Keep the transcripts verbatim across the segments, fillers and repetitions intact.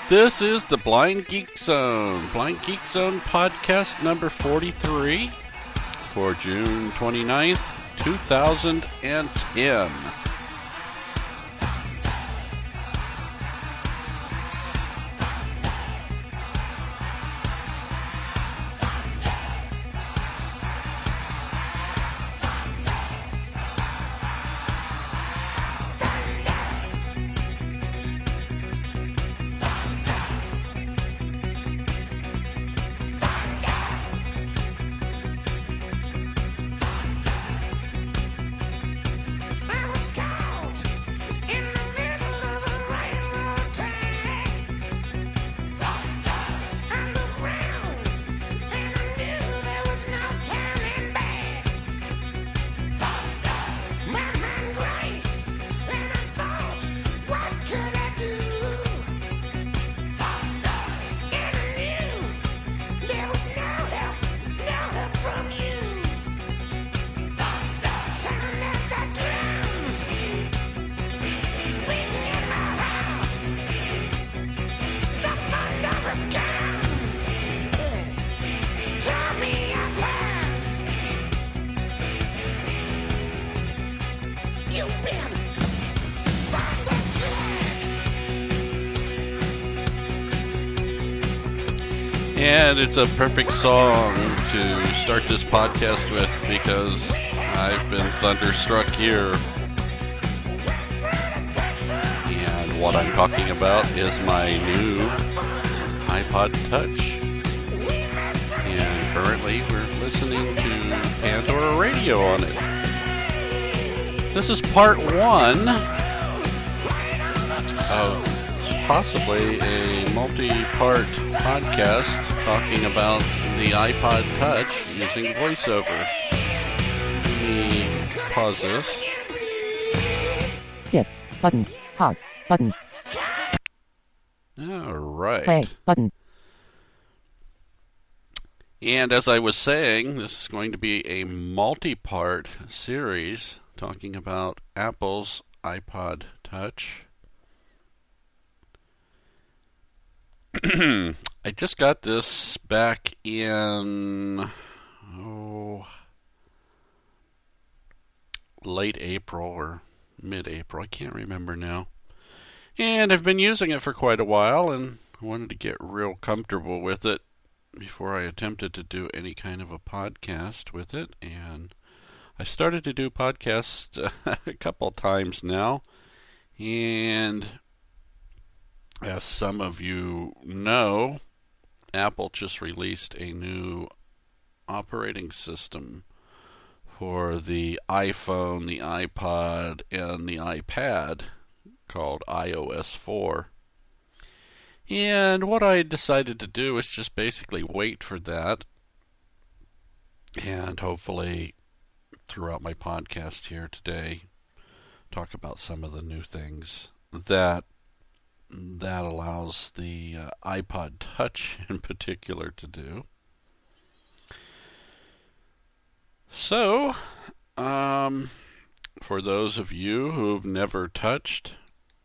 This is the Blind Geek Zone, Blind Geek Zone podcast number forty-three for June twenty-ninth, two thousand ten. And it's a perfect song to start this podcast with because I've been thunderstruck here. And what I'm talking about is my new iPod Touch. And currently we're listening to Pandora Radio on it. This is part one of possibly a multi-part podcast talking about the iPod Touch using VoiceOver. Let me pause this. Skip button. Pause button. All right. Play button. And as I was saying, this is going to be a multi-part series talking about Apple's iPod Touch. I just got this back in oh, late April or mid-April. I can't remember now. And I've been using it for quite a while and wanted to get real comfortable with it before I attempted to do any kind of a podcast with it. And I started to do podcasts a couple times now. And as some of you know, Apple just released a new operating system for the iPhone, the iPod, and the iPad called i O S four. And what I decided to do is just basically wait for that and hopefully throughout my podcast here today talk about some of the new things that that allows the uh, iPod Touch in particular to do. So, um, for those of you who've never touched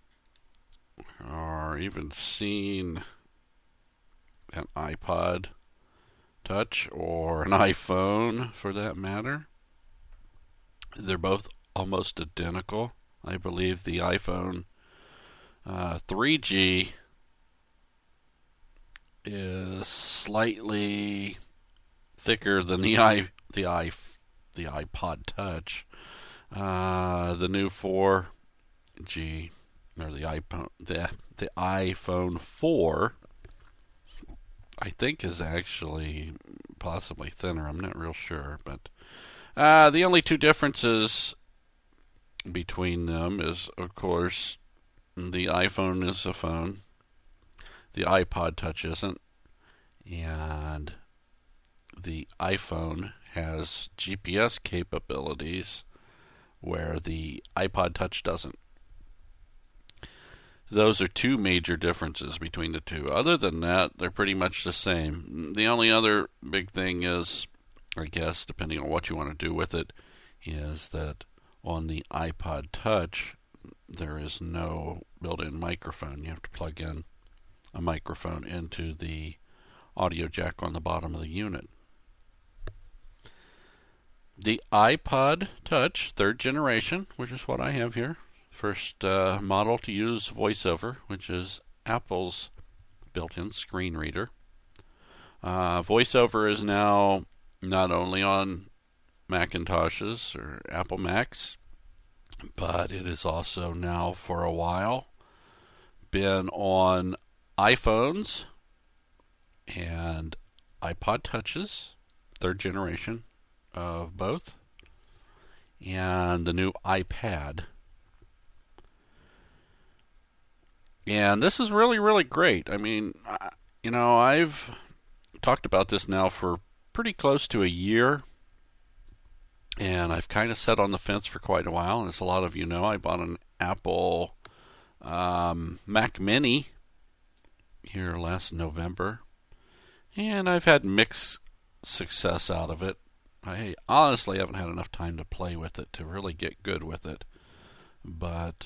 or even seen an iPod Touch or an iPhone for that matter, they're both almost identical. I believe the iPhone Uh, three G is slightly thicker than the i the i the iPod Touch. Uh, the new four G or the iPhone the the iPhone four, I think, is actually possibly thinner. I'm not real sure, but uh, the only two differences between them is, of course, the iPhone is a phone, the iPod Touch isn't, and the iPhone has G P S capabilities where the iPod Touch doesn't. Those are two major differences between the two. Other than that, they're pretty much the same. The only other big thing is, I guess, depending on what you want to do with it, is that on the iPod Touch, there is no built-in microphone. You have to plug in a a microphone into the audio jack on the bottom of the unit. The iPod Touch third generation, which is what I have here, first uh, model to use VoiceOver, which is Apple's built-in screen reader. Uh, VoiceOver is now not only on Macintoshes or Apple Macs, but it is also now for a while been on iPhones and iPod Touches, third generation of both, and the new iPad. And this is really, really great. I mean, I, you know, I've talked about this now for pretty close to a year, and I've kind of sat on the fence for quite a while. And as a lot of you know, I bought an Apple um, Mac Mini here last November, and I've had mixed success out of it. I honestly haven't had enough time to play with it to really get good with it. But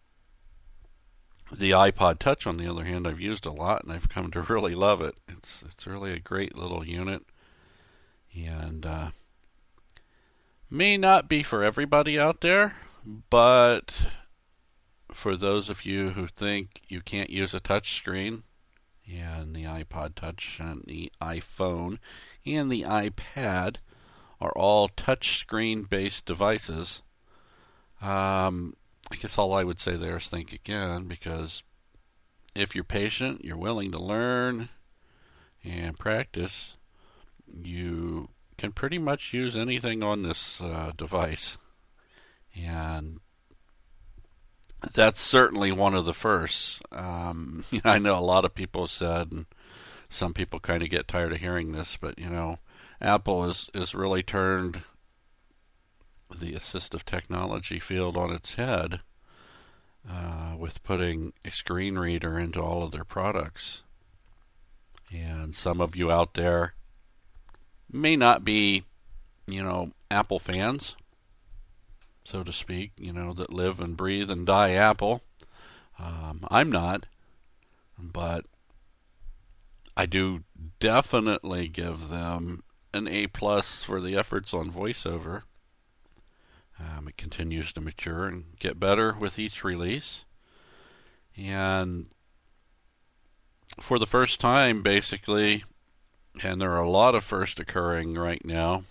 the iPod Touch, on the other hand, I've used a lot, and I've come to really love it. It's it's really a great little unit, and uh, may not be for everybody out there, but for those of you who think you can't use a touch screen, and the iPod Touch and the iPhone and the iPad are all touchscreen based devices, um, I guess all I would say there is think again, because if you're patient, you're willing to learn and practice, you can pretty much use anything on this uh, device. And that's certainly one of the firsts. Um, I know a lot of people said, and some people kind of get tired of hearing this, but you know, Apple has is really turned the assistive technology field on its head uh, with putting a screen reader into all of their products. And some of you out there may not be, you know, Apple fans, so to speak, you know, that live and breathe and die Apple. Um, I'm not, but I do definitely give them an A plus for the efforts on VoiceOver. Um, it continues to mature and get better with each release. And for the first time, basically, and there are a lot of firsts occurring right now,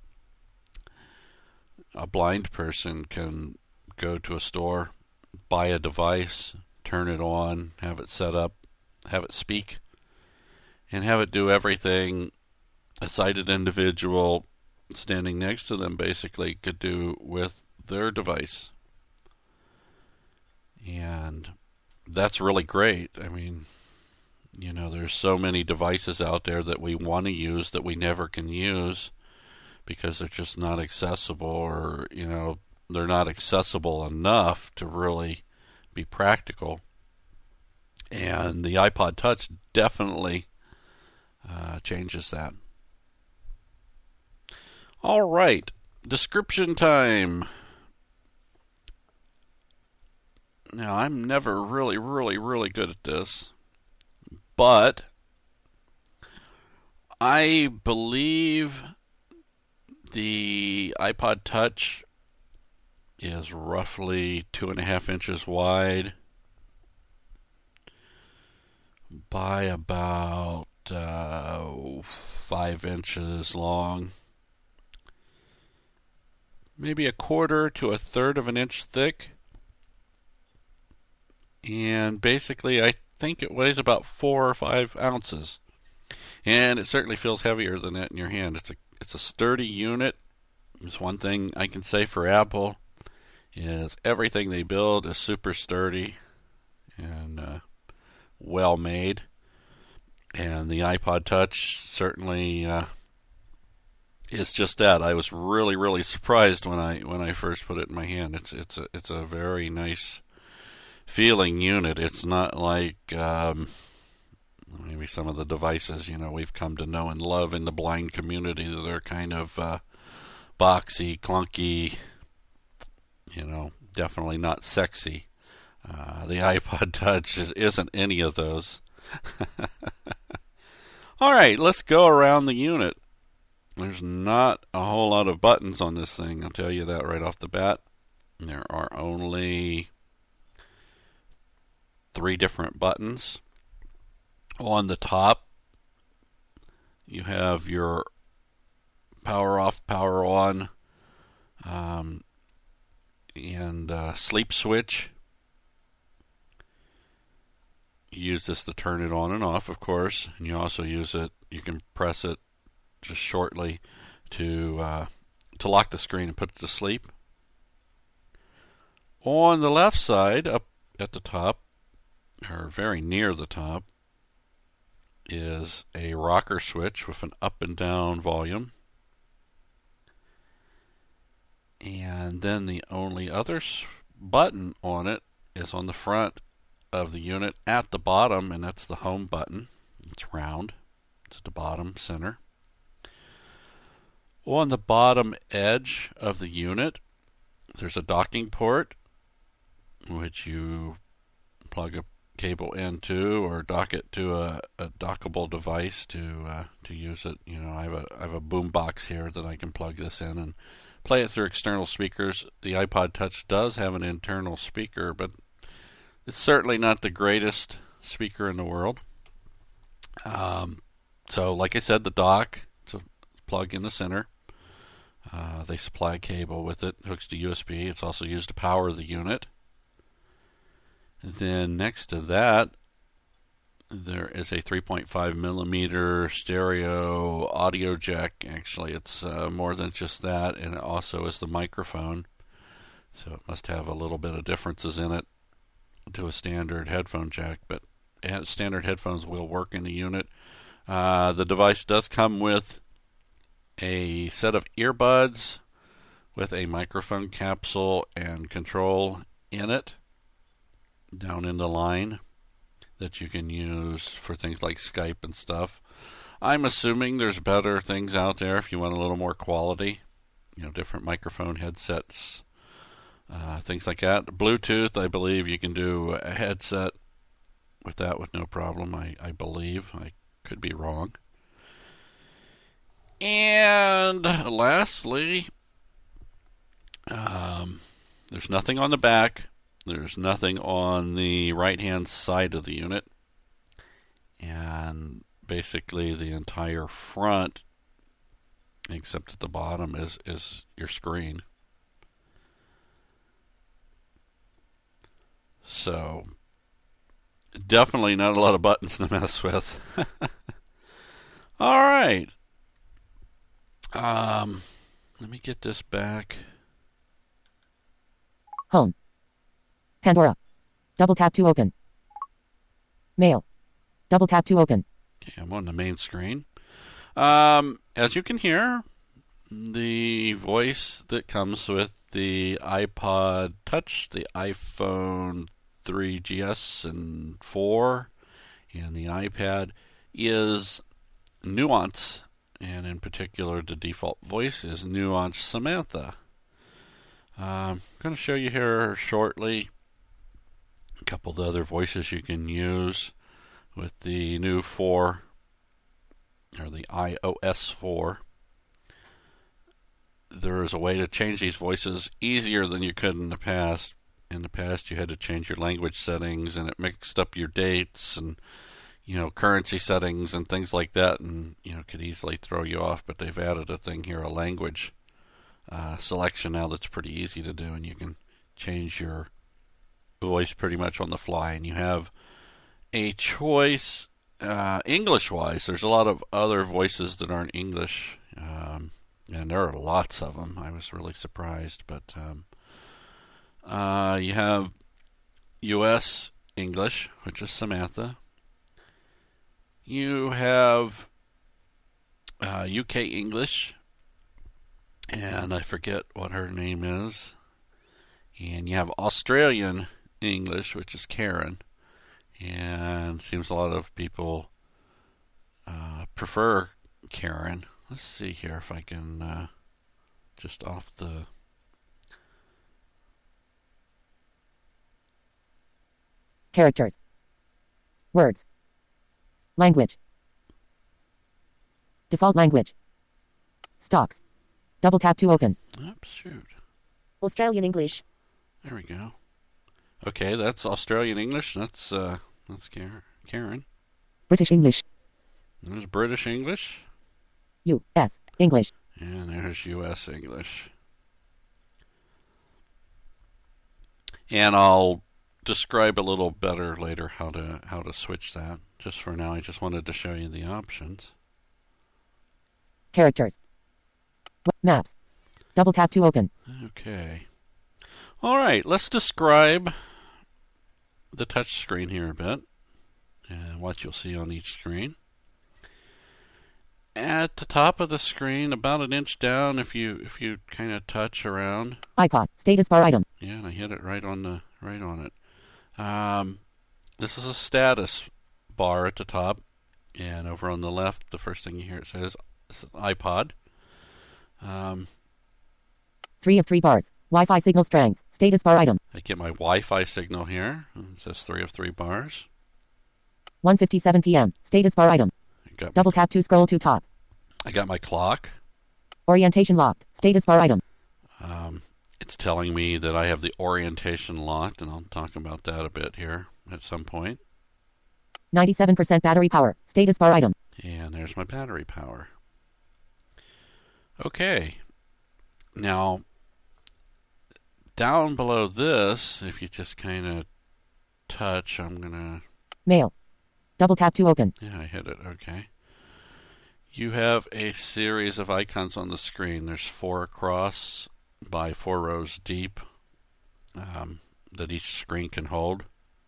a blind person can go to a store, buy a device, turn it on, have it set up, have it speak, and have it do everything a sighted individual standing next to them basically could do with their device. And that's really great. I mean, you know, there's so many devices out there that we want to use that we never can use because they're just not accessible, or, you know, they're not accessible enough to really be practical. And the iPod Touch definitely uh, changes that. All right, description time. Now, I'm never really, really, really good at this, but I believe the iPod Touch is roughly two and a half inches wide by about uh, five inches long. Maybe a quarter to a third of an inch thick. And basically, I think it weighs about four or five ounces. And it certainly feels heavier than that in your hand. It's a it's a sturdy unit. There's one thing I can say for Apple, is everything they build is super sturdy and uh, well made. And the iPod Touch certainly uh, is just that. I was really, really surprised when I when I first put it in my hand. It's it's a it's a very nice feeling unit. It's not like um, maybe some of the devices, you know, we've come to know and love in the blind community that are kind of uh, boxy, clunky, you know, definitely not sexy. Uh, the iPod Touch isn't any of those. All right, let's go around the unit. There's not a whole lot of buttons on this thing, I'll tell you that right off the bat. There are only three different buttons. On the top, you have your power off, power on, um, and uh, sleep switch. You use this to turn it on and off, of course, and you also use it, you can press it just shortly to uh, to lock the screen and put it to sleep. On the left side, up at the top, or very near the top, is a rocker switch with an up and down volume. And then the only other button on it is on the front of the unit at the bottom, and that's the home button. It's round. It's at the bottom center. On the bottom edge of the unit, there's a docking port, which you plug a cable into or dock it to a, a dockable device to uh, to use it. You know, I have a I have a boom box here that I can plug this in and play it through external speakers. The iPod Touch does have an internal speaker, but it's certainly not the greatest speaker in the world. Um, so, like I said, the dock, it's a plug in the center. Uh, they supply a cable with it, hooks to U S B. It's also used to power the unit. And then next to that, there is a three point five millimeter stereo audio jack. Actually, it's uh, more than just that, and it also is the microphone. So it must have a little bit of differences in it to a standard headphone jack, but standard headphones will work in the unit. Uh, the device does come with a set of earbuds with a microphone capsule and control in it down in the line that you can use for things like Skype and stuff. I'm assuming there's better things out there if you want a little more quality, you know, different microphone headsets, uh, things like that. Bluetooth, I believe you can do a headset with that with no problem, I, I believe. I could be wrong. And lastly, um, there's nothing on the back. There's nothing on the right-hand side of the unit. And basically the entire front, except at the bottom, is, is your screen. So, definitely not a lot of buttons to mess with. All right. Um, let me get this back. Home. Pandora. Double tap to open. Mail. Double tap to open. Okay, I'm on the main screen. Um, as you can hear, the voice that comes with the iPod Touch, the iPhone three G S and four, and the iPad is Nuance. And in particular, the default voice is Nuance Samantha. Um, I'm going to show you here shortly a couple of the other voices you can use with the new four, or the i O S four. There is a way to change these voices easier than you could in the past. In the past, you had to change your language settings, and it mixed up your dates and, you know, currency settings and things like that, and, you know, could easily throw you off. But they've added a thing here, a language uh, selection now that's pretty easy to do, and you can change your voice pretty much on the fly. And you have a choice uh, English-wise. There's a lot of other voices that aren't English, um, and there are lots of them. I was really surprised, but um, uh, you have U S English, which is Samantha. You have uh, U K English, and I forget what her name is. And you have Australian English, which is Karen. And it seems a lot of people uh, prefer Karen. Let's see here if I can uh, just off the... Characters. Words. Language. Default language. Stocks. Double tap to open. Oops, shoot. Australian English. There we go. Okay, that's Australian English. That's uh, that's Karen. British English. There's British English. U S English. And there's U S English. And I'll describe a little better later how to how to switch that. Just for now, I just wanted to show you the options. Characters. Maps. Double tap to open. Okay. All right, let's describe the touch screen here a bit and what you'll see on each screen. At the top of the screen, about an inch down, if you if you kind of touch around. iPod status bar item. Yeah, and I hit it right on the right on it. Um, this is a status bar at the top, and over on the left, the first thing you hear it says iPod. Um, three of three bars. Wi-Fi signal strength. Status bar item. I get my Wi-Fi signal here. It says three of three bars. one fifty-seven p m Status bar item. Double tap to scroll to top. I got my clock. Orientation locked. Status bar item. Um, it's telling me that I have the orientation locked, and I'll talk about that a bit here at some point. ninety-seven percent battery power. Status bar item. And there's my battery power. Okay. Now, down below this, if you just kind of touch, I'm going to... Mail. Double tap to open. Yeah, I hit it. Okay. You have a series of icons on the screen. There's four across by four rows deep um, that each screen can hold.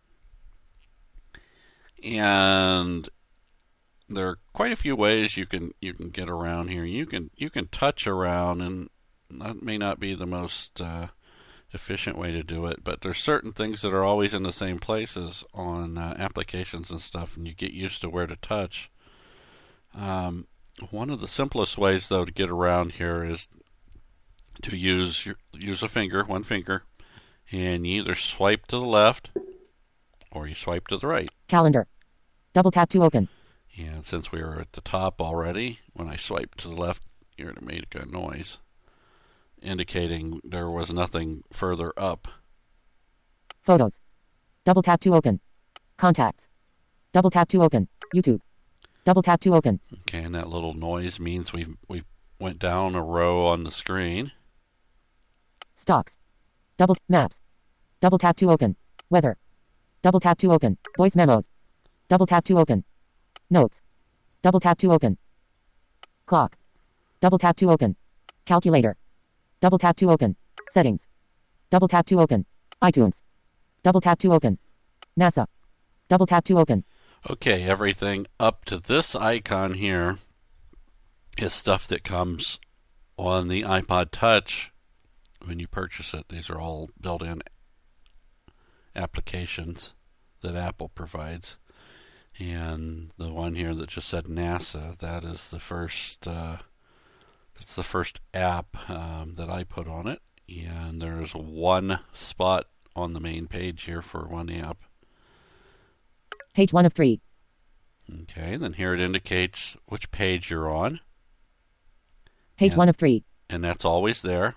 And there are quite a few ways you can you can get around here. You can you can touch around, and that may not be the most uh, efficient way to do it, but there's certain things that are always in the same places on uh, applications and stuff, and you get used to where to touch. Um, one of the simplest ways, though, to get around here is to use your, use a finger, one finger, and you either swipe to the left or you swipe to the right. Calendar. Double tap to open. And since we were at the top already, when I swiped to the left, here it made a noise, indicating there was nothing further up. Photos. Double tap to open. Contacts. Double tap to open. YouTube. Double tap to open. Okay, and that little noise means we we went down a row on the screen. Stocks. Double t- maps. Double tap to open. Weather. Double tap to open. Voice memos. Double tap to open. Notes. Double tap to open. Clock. Double tap to open. Calculator. Double tap to open. Settings. Double tap to open. iTunes. Double tap to open. NASA. Double tap to open. Okay, everything up to this icon here is stuff that comes on the iPod Touch when you purchase it. These are all built-in applications that Apple provides. And the one here that just said NASA, that is the first uh, that's the first app um, that I put on it. And there's one spot on the main page here for one app. Page one of three. Okay, then here it indicates which page you're on. Page and, one of three. And that's always there.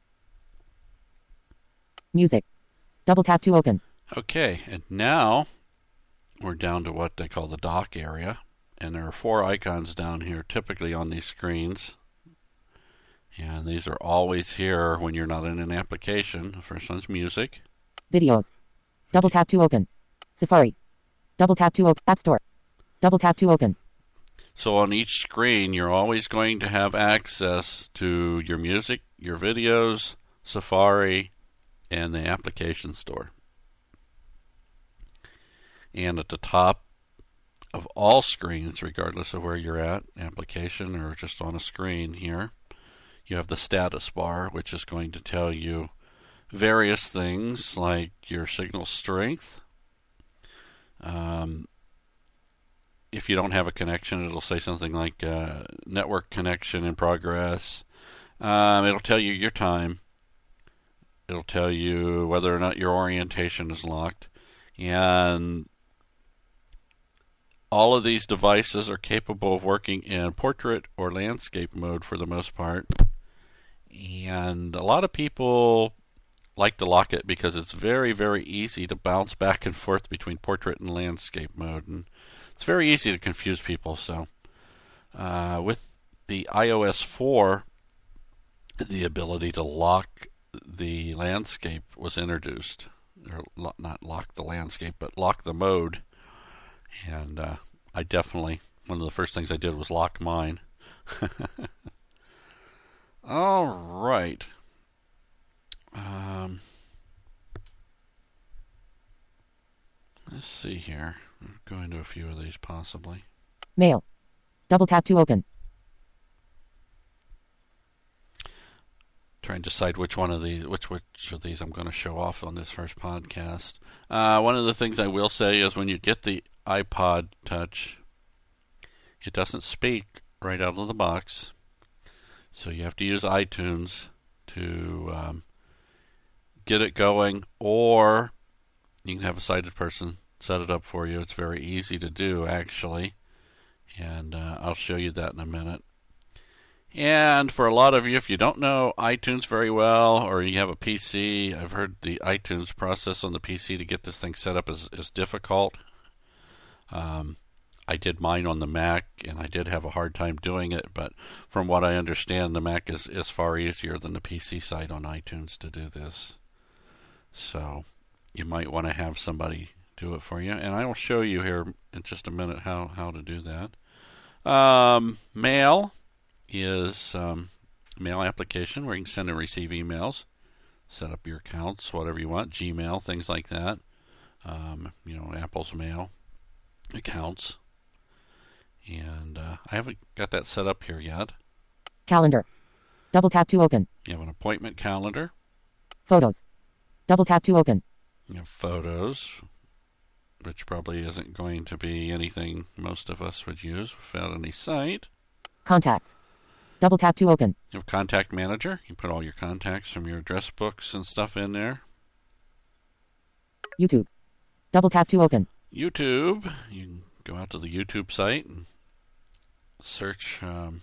Music. Double tap to open. Okay, and now we're down to what they call the dock area. And there are four icons down here, typically on these screens. And these are always here when you're not in an application. The first one's music. Videos. Double tap to open. Safari. Double tap to open. App Store. Double tap to open. So on each screen, you're always going to have access to your music, your videos, Safari, and the application store. And at the top of all screens, regardless of where you're at, application or just on a screen here, you have the status bar, which is going to tell you various things like your signal strength. Um, if you don't have a connection, it'll say something like uh, network connection in progress. Um, it'll tell you your time. It'll tell you whether or not your orientation is locked. And all of these devices are capable of working in portrait or landscape mode for the most part. And a lot of people like to lock it because it's very, very easy to bounce back and forth between portrait and landscape mode. And it's very easy to confuse people. So uh, with the i O S four, the ability to lock the landscape was introduced. Or lo- not lock the landscape, but lock the mode. And uh, I definitely, one of the first things I did was lock mine. All right. Um, let's see here. I'll go into a few of these possibly. Mail. Double tap to open. Try and decide which one of these, which which of these I'm going to show off on this first podcast. Uh, one of the things I will say is when you get the iPod Touch, it doesn't speak right out of the box, so you have to use iTunes to um, get it going, or you can have a sighted person set it up for you. It's very easy to do, actually, and uh, I'll show you that in a minute. And for a lot of you, if you don't know iTunes very well, or you have a P C, I've heard the iTunes process on the P C to get this thing set up is, is difficult. Um, I did mine on the Mac, and I did have a hard time doing it, but from what I understand, the Mac is, is far easier than the P C side on iTunes to do this. So you might want to have somebody do it for you, and I will show you here in just a minute how, how to do that. Um, mail is um, mail application where you can send and receive emails, set up your accounts, whatever you want, Gmail, things like that. Um, you know, Apple's Mail accounts. And uh, I haven't got that set up here yet. Calendar. Double tap to open. You have an appointment calendar. Photos. Double tap to open. You have photos, which probably isn't going to be anything most of us would use without any sight. Contacts. Double tap to open. You have Contact Manager. You put all your contacts from your address books and stuff in there. YouTube. Double tap to open. YouTube. You can go out to the YouTube site and search um,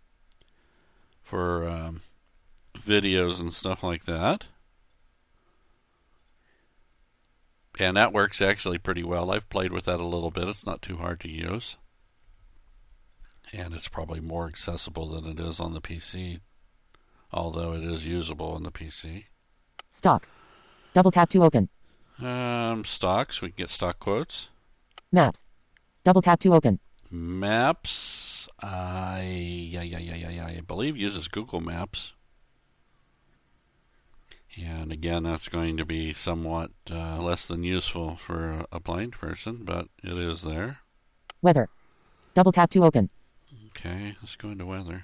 for um, videos and stuff like that. And that works actually pretty well. I've played with that a little bit. It's not too hard to use. And it's probably more accessible than it is on the P C, although it is usable on the P C. Stocks. Double tap to open. Um, stocks, we can get stock quotes. Maps. Double tap to open. Maps, I, yeah, yeah, yeah, yeah, yeah, I believe uses Google Maps. And again, that's going to be somewhat uh, less than useful for a, a blind person, but it is there. Weather. Double tap to open. Okay, let's go into weather.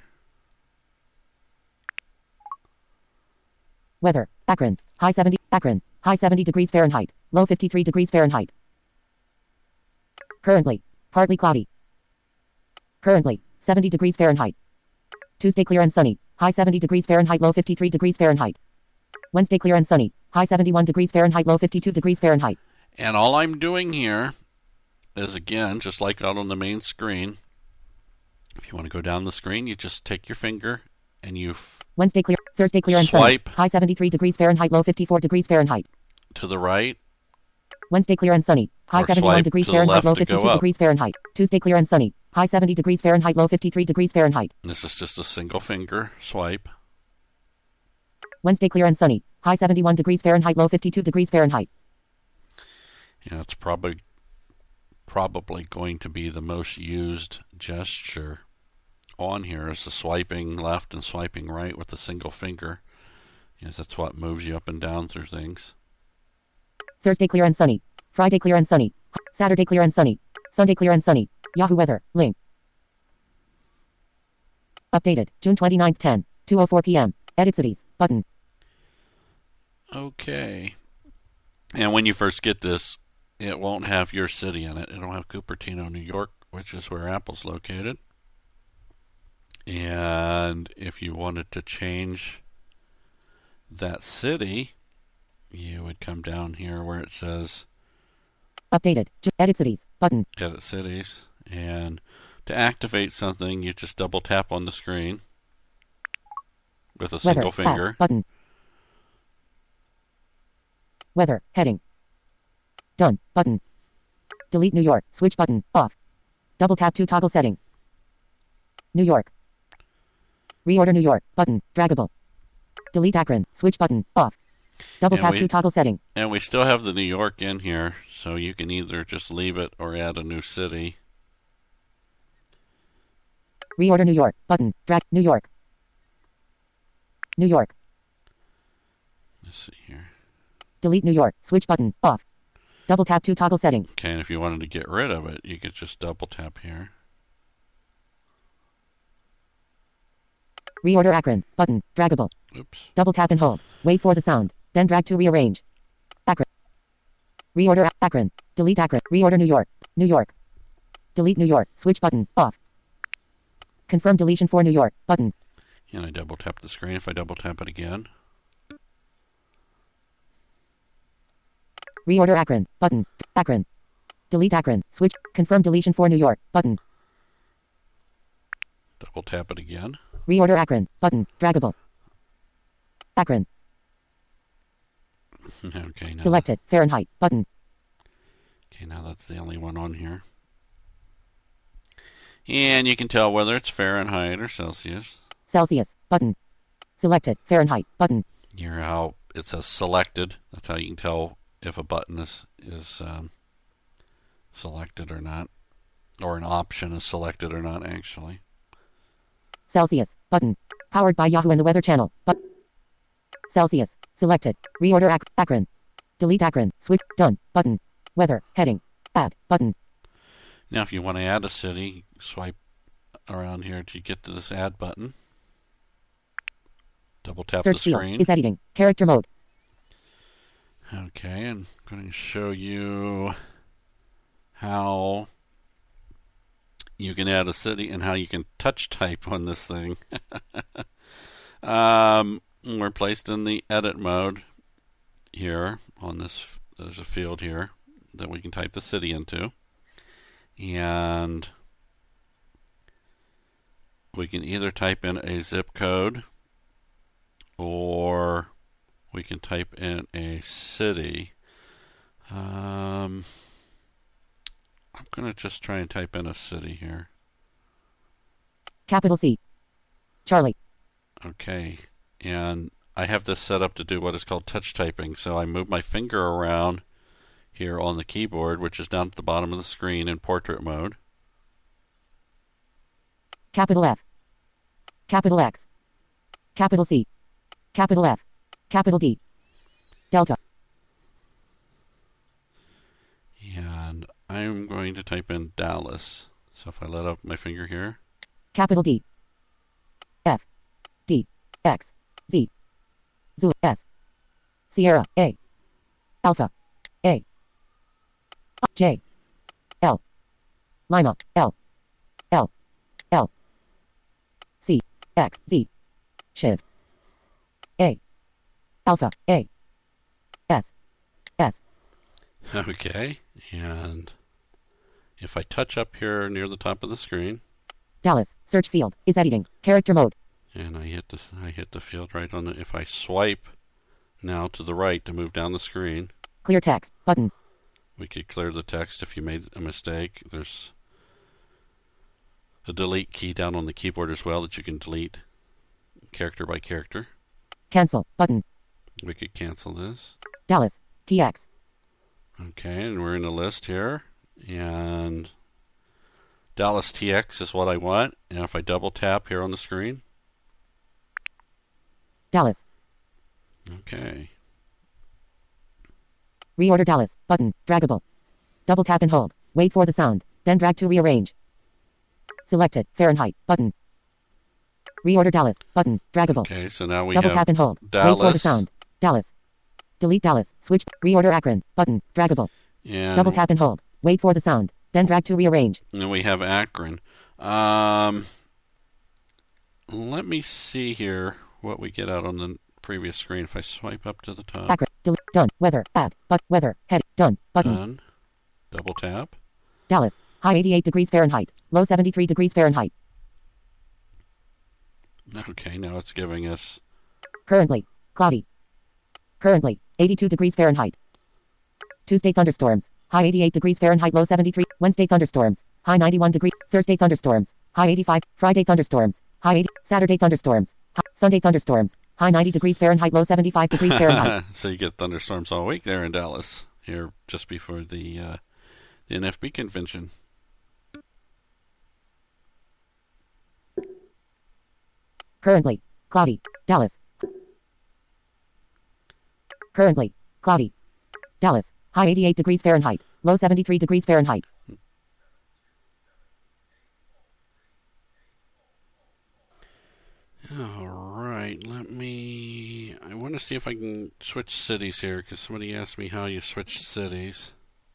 Weather. Akron. High seventy. Akron. High seventy degrees Fahrenheit. Low fifty-three degrees Fahrenheit. Currently. Partly cloudy. Currently. seventy degrees Fahrenheit. Tuesday clear and sunny. High seventy degrees Fahrenheit. Low fifty-three degrees Fahrenheit. Wednesday clear and sunny. High seventy-one degrees Fahrenheit. Low fifty-two degrees Fahrenheit. And all I'm doing here is, again, just like out on the main screen, if you want to go down the screen, you just take your finger and you f- Wednesday clear. Thursday clear and swipe sunny. High seventy-three degrees Fahrenheit. Low fifty-four degrees Fahrenheit. to the right. Wednesday clear and sunny. High Or seventy-one swipe degrees to the Fahrenheit. left Low to go fifty-two up. degrees Fahrenheit. Tuesday clear and sunny. High seventy degrees Fahrenheit. Low fifty-three degrees Fahrenheit. This is just a single finger swipe. Wednesday clear and sunny. High seventy-one degrees Fahrenheit. Low fifty-two degrees Fahrenheit. And it's probably probably going to be the most used gesture on here is the swiping left and swiping right with a single finger. Yes, that's what moves you up and down through things. Thursday clear and sunny. Friday clear and sunny. Saturday clear and sunny. Sunday clear and sunny. Yahoo weather. Link. Updated. June twenty-ninth, ten. two oh four p.m. Edit cities. Button. Okay. And when you first get this, it won't have your city in it. It'll have Cupertino, New York, which is where Apple's located. And if you wanted to change that city, you would come down here where it says Updated. J- edit cities. Button. Edit cities. And to activate something, you just double tap on the screen with a Weather. single Add. finger. Button. Weather. Heading. Done. Button. Delete New York. Switch button. Off. Double tap to toggle setting. New York. Reorder New York. Button. Draggable. Delete Akron. Switch button. Off. Double And tap we- to toggle setting. And we still have the New York in here, so you can either just leave it or add a new city. Reorder New York. Button. Drag. New York. New York. Let's see here. Delete New York. Switch button. Off. Double tap to toggle setting. Okay, and if you wanted to get rid of it, you could just double tap here. Reorder Akron. Button. Draggable. Oops. Double tap and hold. Wait for the sound. Then drag to rearrange. Akron. Reorder A- Akron. Delete Akron. Reorder New York. New York. Delete New York. Switch button. Off. Confirm deletion for New York. Button. And I double tap the screen. If I double tap it again, Reorder Akron. Button. Akron. Delete Akron. Switch. Confirm deletion for New York. Button. double tap it again. Reorder Akron. Button. Draggable. Akron. Okay, now, Selected. Fahrenheit. Button. okay, now that's the only one on here. And you can tell whether it's Fahrenheit or Celsius. Celsius. Button. Selected. Fahrenheit. Button. Here, how it says selected. That's how you can tell if a button is is um, selected or not, or an option is selected or not. Actually, Celsius. Button. Powered by Yahoo and the Weather Channel. But Celsius. Selected. Reorder Ak- Akron. Delete Akron. Switch. Done. Button. Weather. Heading. Add. Button. now if you want to add a city, swipe around here to get to this add button. Double tap Search the field. screen. Is editing. Character mode. Okay, and I'm going to show you how you can add a city and how you can touch type on this thing. um, we're placed in the edit mode here on this. There's a field here that we can type the city into, and we can either type in a zip code or we can type in a city. Um, I'm going to just try and type in a city here. Capital C. Charlie. Okay, and I have this set up to do what is called touch typing. So I move my finger around here on the keyboard, which is down at the bottom of the screen in portrait mode. Capital F. Capital X. Capital C. Capital F. Capital D. Delta. And I'm going to type in Dallas. So if I let up my finger here, Capital D. F. D. X. Z. Zulu. S. Sierra. A. Alpha. A. J. L. Lima. L. L. L. C. X. Z. Shiv. A. Alpha. A. S. S. okay, and if I touch up here near the top of the screen, Dallas. Search field. Is editing. Character mode. and I hit the I hit the field right on the. If I swipe now to the right to move down the screen, Clear text. Button. we could clear the text if you made a mistake. There's a delete key down on the keyboard as well that you can delete character by character. Cancel. Button. We could cancel this. Dallas. T X. Okay, and we're in the list here, and Dallas T X is what I want. And if I double tap here on the screen, Dallas. okay, Reorder Dallas. Button. Draggable. Double tap and hold. Wait for the sound. Then drag to rearrange. Selected. Fahrenheit. Button. Reorder Dallas. Button. Draggable. okay. So now we Double have tap and hold. Wait for the Dallas. sound. Dallas. Delete Dallas. Switch. Reorder Akron. Button. Draggable. and Double tap and hold. Wait for the sound. Then drag to rearrange. and we have Akron. Um, let me see here what we get out on the previous screen. If I swipe up to the top, Akron. Delete. Done. Weather. Add. But weather. Head. Done. Button. done, Double tap. Dallas. High eighty-eight degrees Fahrenheit. Low seventy-three degrees Fahrenheit. Okay, now it's giving us... Currently. Cloudy. Currently. eighty-two degrees Fahrenheit. Tuesday thunderstorms. High eighty-eight degrees Fahrenheit. Low seventy-three. Wednesday thunderstorms. High ninety-one degrees. Thursday thunderstorms. High eighty-five. Friday thunderstorms. High eighty. Saturday thunderstorms. High, Sunday thunderstorms. High ninety degrees Fahrenheit. Low seventy-five degrees Fahrenheit. So you get thunderstorms all week there in Dallas. Here just before the, uh, the N F B convention. Currently. Cloudy. Dallas. Currently. Cloudy. Dallas. High eighty-eight degrees Fahrenheit. Low seventy-three degrees Fahrenheit. All right, let me... I want to see if I can switch cities here, because somebody asked me how you switch cities.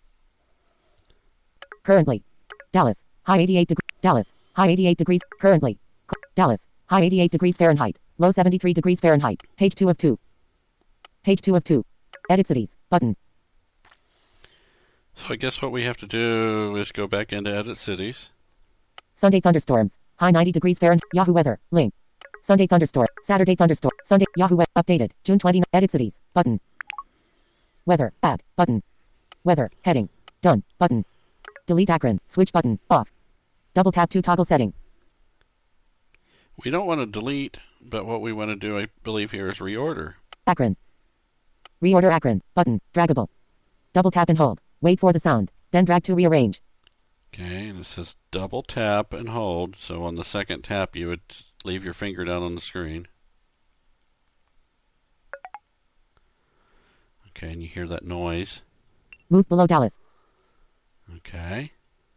Currently. Dallas. High eighty-eight degrees. Dallas. High eighty-eight degrees. Currently. Cl- Dallas. High eighty-eight degrees Fahrenheit. Low seventy-three degrees Fahrenheit. Page two of two. Page two of two. Edit cities. Button. So I guess what we have to do is go back into Edit Cities. Sunday thunderstorms. High ninety degrees Fahrenheit. Yahoo weather. Link. Sunday thunderstorm. Saturday thunderstorm. Sunday. Yahoo weather. Updated. June twentieth. Edit cities. Button. Weather. Add. Button. Weather. Heading. Done. Button. Delete Akron. Switch button. Off. Double tap to toggle setting. We don't want to delete, but what we want to do, I believe here, is reorder. Akron. Reorder Akron. Button. Draggable. Double tap and hold. Wait for the sound. Then drag to rearrange. Okay, and it says double tap and hold. So on the second tap, you would leave your finger down on the screen. Okay, and you hear that noise. Move below Dallas. Okay.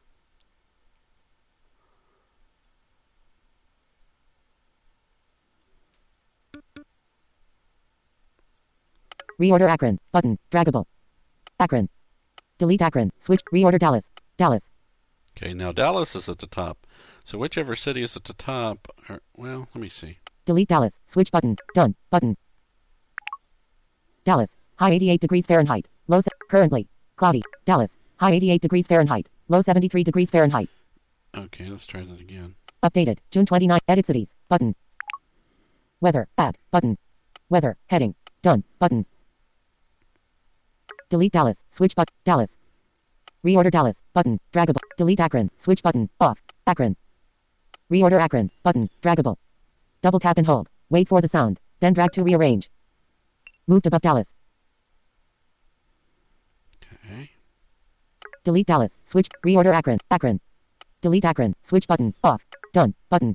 Reorder Akron. Button. Draggable. Akron. Delete Akron. Switch. Reorder Dallas. Dallas. Okay, now Dallas is at the top. So whichever city is at the top, or, well, let me see. Delete Dallas. Switch button. Done. Button. Dallas. High eighty-eight degrees Fahrenheit. Low se- currently. Cloudy. Dallas. High eighty-eight degrees Fahrenheit. Low seventy-three degrees Fahrenheit. Okay, let's try that again. Updated. June twenty-ninth. Edit cities. Button. Weather. Add. Button. Weather. Heading. Done. Button. Delete Dallas. Switch button. Dallas. Reorder Dallas. Button. Draggable. Delete Akron. Switch button. Off. Akron. Reorder Akron. Button. Draggable. Double tap and hold. Wait for the sound. Then drag to rearrange. Moved above Dallas. Okay. Delete Dallas. Switch. Reorder Akron. Akron. Delete Akron. Switch button. Off. Done. Button.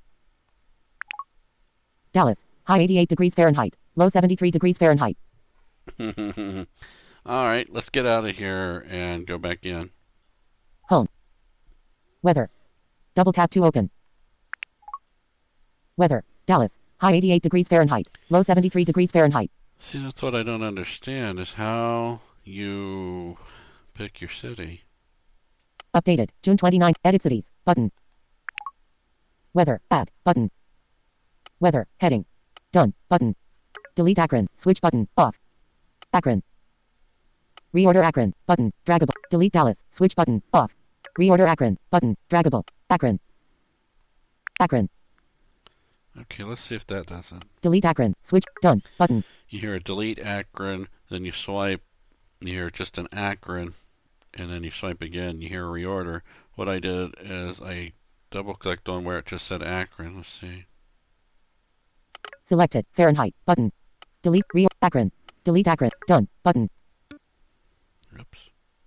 Dallas. High eighty-eight degrees Fahrenheit. Low seventy-three degrees Fahrenheit. All right, let's get out of here and go back in. Home. Weather. Double tap to open. Weather. Dallas. High eighty-eight degrees Fahrenheit. Low seventy-three degrees Fahrenheit. See, that's what I don't understand, is how you pick your city. Updated. June twenty-ninth. Edit cities. Button. Weather. Add. Button. Weather. Heading. Done. Button. Delete Akron. Switch button. Off. Akron. Reorder Akron. Button. Draggable. Delete Dallas. Switch button. Off. Reorder Akron. Button. Draggable. Akron. Akron. Okay, let's see if that does it. Delete Akron. Switch. Done. Button. You hear a delete Akron, then you swipe, you hear just an Akron, and then you swipe again, you hear a reorder. What I did is I double clicked on where it just said Akron. Let's see. Selected. Fahrenheit. Button. Delete. Re. Akron. Delete Akron. Done. Button. Oops.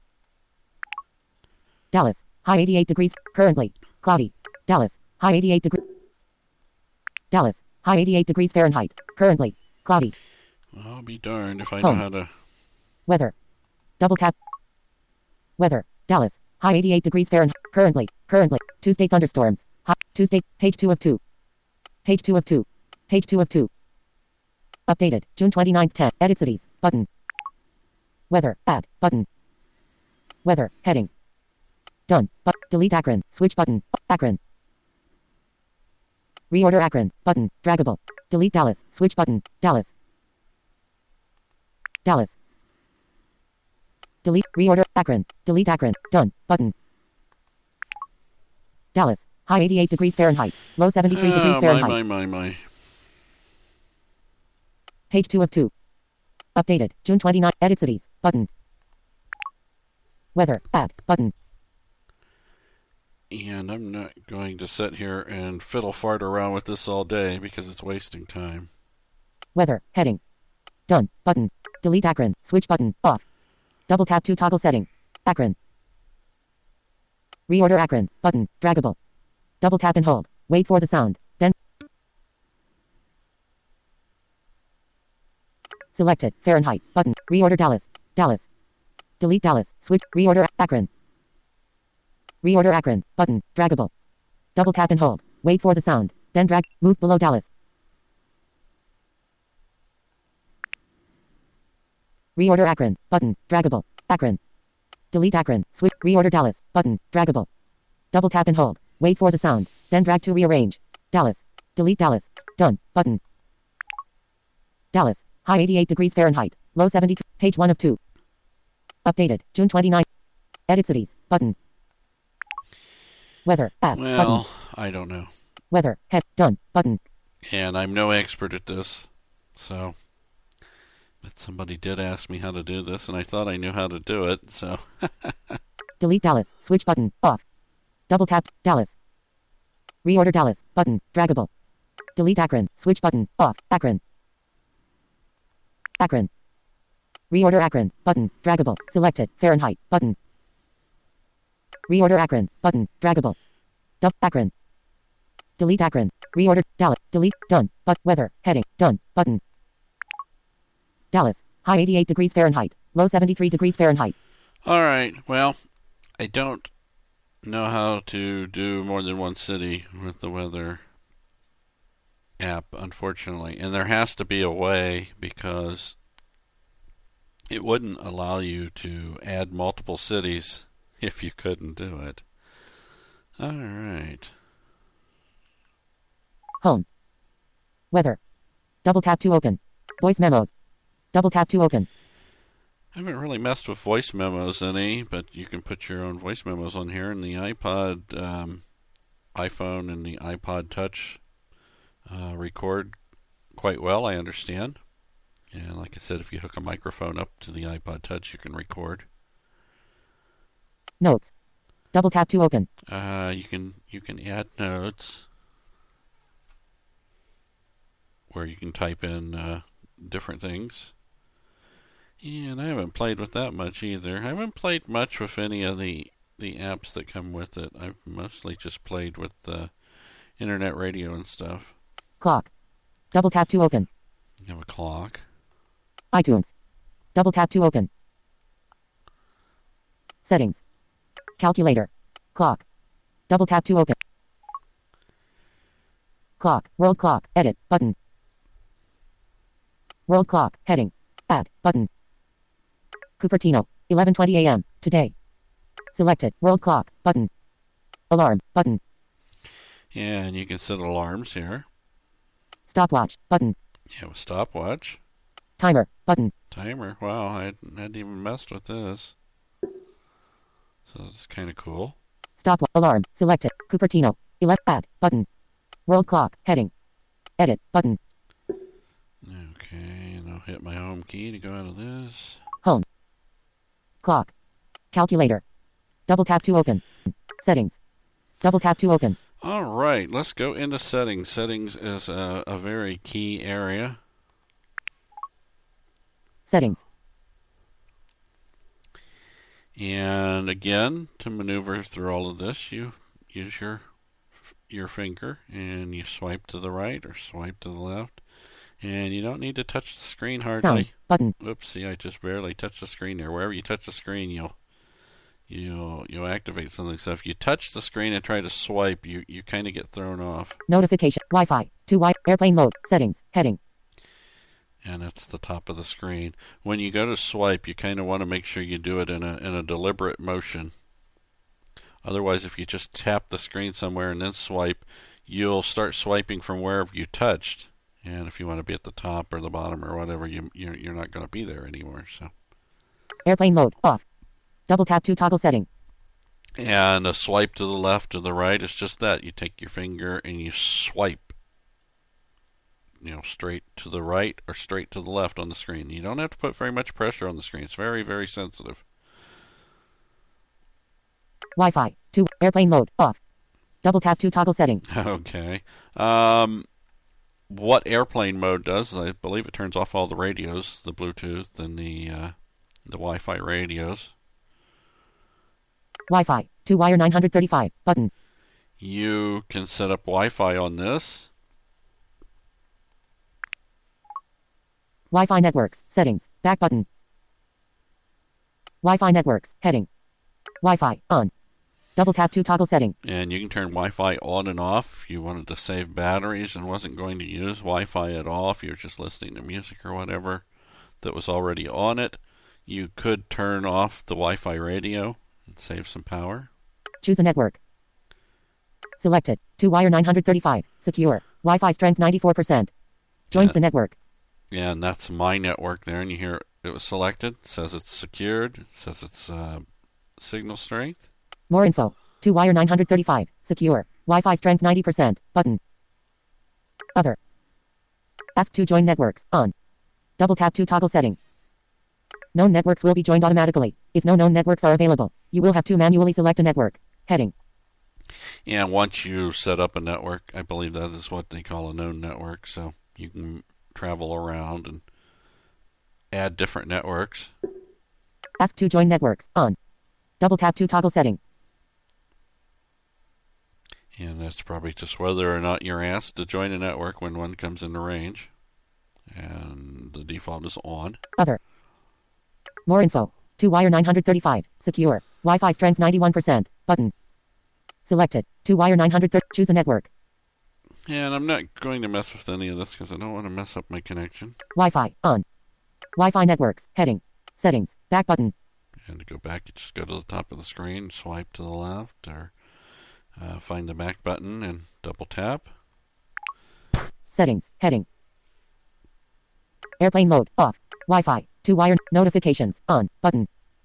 Dallas. High eighty-eight degrees. Currently. Cloudy. Dallas. High eighty-eight degrees. Dallas. High eighty-eight degrees Fahrenheit. Currently. Cloudy. Well, I'll be darned if I Home. know how to... Weather. Double tap. Weather. Dallas. High eighty-eight degrees Fahrenheit. Currently. Currently. Tuesday thunderstorms. High. Tuesday. Page two of two. Page two of two. Page two of two. Updated. June twenty-ninth. ten. Edit cities. Button. Weather. Add. Button. Weather. Heading. Done. But delete Akron. Switch button. Akron. Reorder Akron. Button. Draggable. Delete Dallas. Switch button. Dallas. Dallas. Delete. Reorder. Akron. Delete Akron. Done. Button. Dallas. High eighty-eight degrees Fahrenheit. Low seventy-three degrees Oh, my, Fahrenheit. my, my, my. Page two of two. Updated. June twenty-ninth. Edit cities. Button. Weather. Add. Button. And I'm not going to sit here and fiddle fart around with this all day because it's wasting time. Weather. Heading. Done. Button. Delete Akron. Switch button. Off. Double tap to toggle setting. Akron. Reorder Akron. Button. Draggable. Double tap and hold. Wait for the sound. Then. Selected. Fahrenheit. Button. Reorder Dallas. Dallas. Delete Dallas. Switch. Reorder Akron. Reorder Akron. Button. Draggable. Double tap and hold. Wait for the sound. Then drag. Move below Dallas. Reorder Akron. Button. Draggable. Akron. Delete Akron. Switch. Reorder Dallas. Button. Draggable. Double tap and hold. Wait for the sound. Then drag to rearrange. Dallas. Delete Dallas. Done. Button. Dallas. High eighty-eight degrees Fahrenheit. Low seventy-three. Page one of two. Updated. June twenty-ninth. Edit cities. Button. Weather. Add. Well, Button. I don't know. Weather. Head. Done. Button. And I'm no expert at this, so... But somebody did ask me how to do this, and I thought I knew how to do it, so... Delete Dallas. Switch button. Off. Double tap. Dallas. Reorder Dallas. Button. Draggable. Delete Akron. Switch button. Off. Akron. Akron. Reorder Akron. Button. Draggable. Selected. Fahrenheit. Button. Reorder Akron. Button. Draggable. Dub. Akron. Delete Akron. Reorder. Dallas. Delete. Done. But. Weather. Heading. Done. Button. Dallas. High eighty-eight degrees Fahrenheit. Low seventy-three degrees Fahrenheit. All right, well, I don't know how to do more than one city with the weather app, unfortunately. And there has to be a way, because it wouldn't allow you to add multiple cities if you couldn't do it. All right. Home. Weather. Double tap to open. Voice memos. Double tap to open. I haven't really messed with voice memos any, but you can put your own voice memos on here. And the iPod, um, iPhone and the iPod Touch uh, record quite well, I understand. And like I said, if you hook a microphone up to the iPod Touch, you can record. Notes. Double tap to open. Uh, you can you can add notes where you can type in uh, different things. And I haven't played with that much either. I haven't played much with any of the the apps that come with it. I've mostly just played with the internet radio and stuff. Clock. Double tap to open. You have a clock. iTunes. Double tap to open. Settings. Calculator. Clock. Double tap to open. Clock. World clock. Edit. Button. World clock. Heading. Add. Button. Cupertino. eleven twenty a.m. Today. Selected. World clock. Button. Alarm. Button. And you can set alarms here. Stopwatch. Button. You have a stopwatch. Timer. Button. Timer. Wow, I hadn't, hadn't even messed with this. So it's kind of cool. Stop. Alarm. Selected. Cupertino. eleven. Add. Button. World clock. Heading. Edit. Button. Okay, and I'll hit my home key to go out of this. Home. Clock. Calculator. Double tap to open. Settings. Double tap to open. All right, let's go into settings. Settings is a, a very key area. Settings. And again, to maneuver through all of this, you use your your finger and you swipe to the right or swipe to the left. And you don't need to touch the screen hardly. Sounds. Button. Oops, see, I just barely touched the screen there. Wherever you touch the screen, you'll you'll you'll activate something. So if you touch the screen and try to swipe, you, you kind of get thrown off. Notification. Wi-Fi. two Wi. Airplane mode. Settings. Heading. And it's the top of the screen. When you go to swipe, you kind of want to make sure you do it in a in a deliberate motion. Otherwise, if you just tap the screen somewhere and then swipe, you'll start swiping from wherever you touched. And if you want to be at the top or the bottom or whatever, you you're, you're not going to be there anymore. So Airplane mode. Off. Double tap to toggle setting. And a swipe to the left or the right is just that. You take your finger and you swipe, you know, straight to the right or straight to the left on the screen. You don't have to put very much pressure on the screen. It's very, very sensitive. Wi-Fi. To airplane mode. Off. Double tap to toggle setting. Okay. Um, what airplane mode does, I believe it turns off all the radios, the Bluetooth and the uh, the Wi-Fi radios. Wi-Fi. To wire nine thirty-five. Button. You can set up Wi-Fi on this. Wi-Fi networks. Settings. Back button. Wi-Fi networks. Heading. Wi-Fi. On. Double tap to toggle setting. And you can turn Wi-Fi on and off if you wanted to save batteries and wasn't going to use Wi-Fi at all. If you were just listening to music or whatever that was already on it, you could turn off the Wi-Fi radio and save some power. Choose a network. Selected. To wire nine thirty-five. Secure. Wi-Fi strength ninety-four percent. Joins Yeah. the network. Yeah, and that's my network there. And you hear it was selected. It says it's secured. It says it's uh, signal strength. More info. To wire nine thirty-five. Secure. Wi-Fi strength ninety percent. Button. Other. Ask to join networks. On. Double tap to toggle setting. Known networks will be joined automatically. If no known networks are available, you will have to manually select a network. Heading. Yeah, once you set up a network, I believe that is what they call a known network. So you can travel around and add different networks. Ask to join networks. On. Double tap to toggle setting. And that's probably just whether or not you're asked to join a network when one comes into range. And the default is on. Other. More info. To wire nine thirty-five. Secure. Wi-Fi strength ninety-one percent. Button. Selected. To wire nine thirty. Choose a network. And I'm not going to mess with any of this because I don't want to mess up my connection. Wi-Fi. On. Wi-Fi networks. Heading. Settings. Back button. And to go back, you just go to the top of the screen, swipe to the left, or uh, find the back button and double tap. Settings. Heading. Airplane mode. Off. Wi-Fi. To wire. Notifications. On. Button.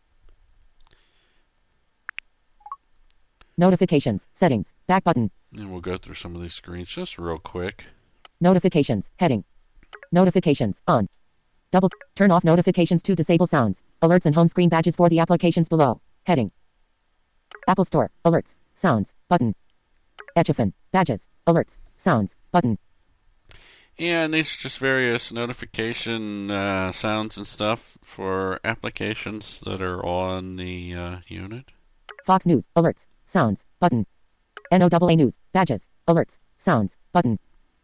Notifications. Settings. Back button. And we'll go through some of these screens just real quick. Notifications. Heading. Notifications. On. Double. Turn off notifications to disable sounds, alerts and home screen badges for the applications below. Heading. Apple Store. Alerts. Sounds. Button. Etchafen. Badges. Alerts. Sounds. Button. And these are just various notification uh, sounds and stuff for applications that are on the uh, unit. Fox News. Alerts. Sounds. Button. N O A A News. Badges. Alerts. Sounds. Button.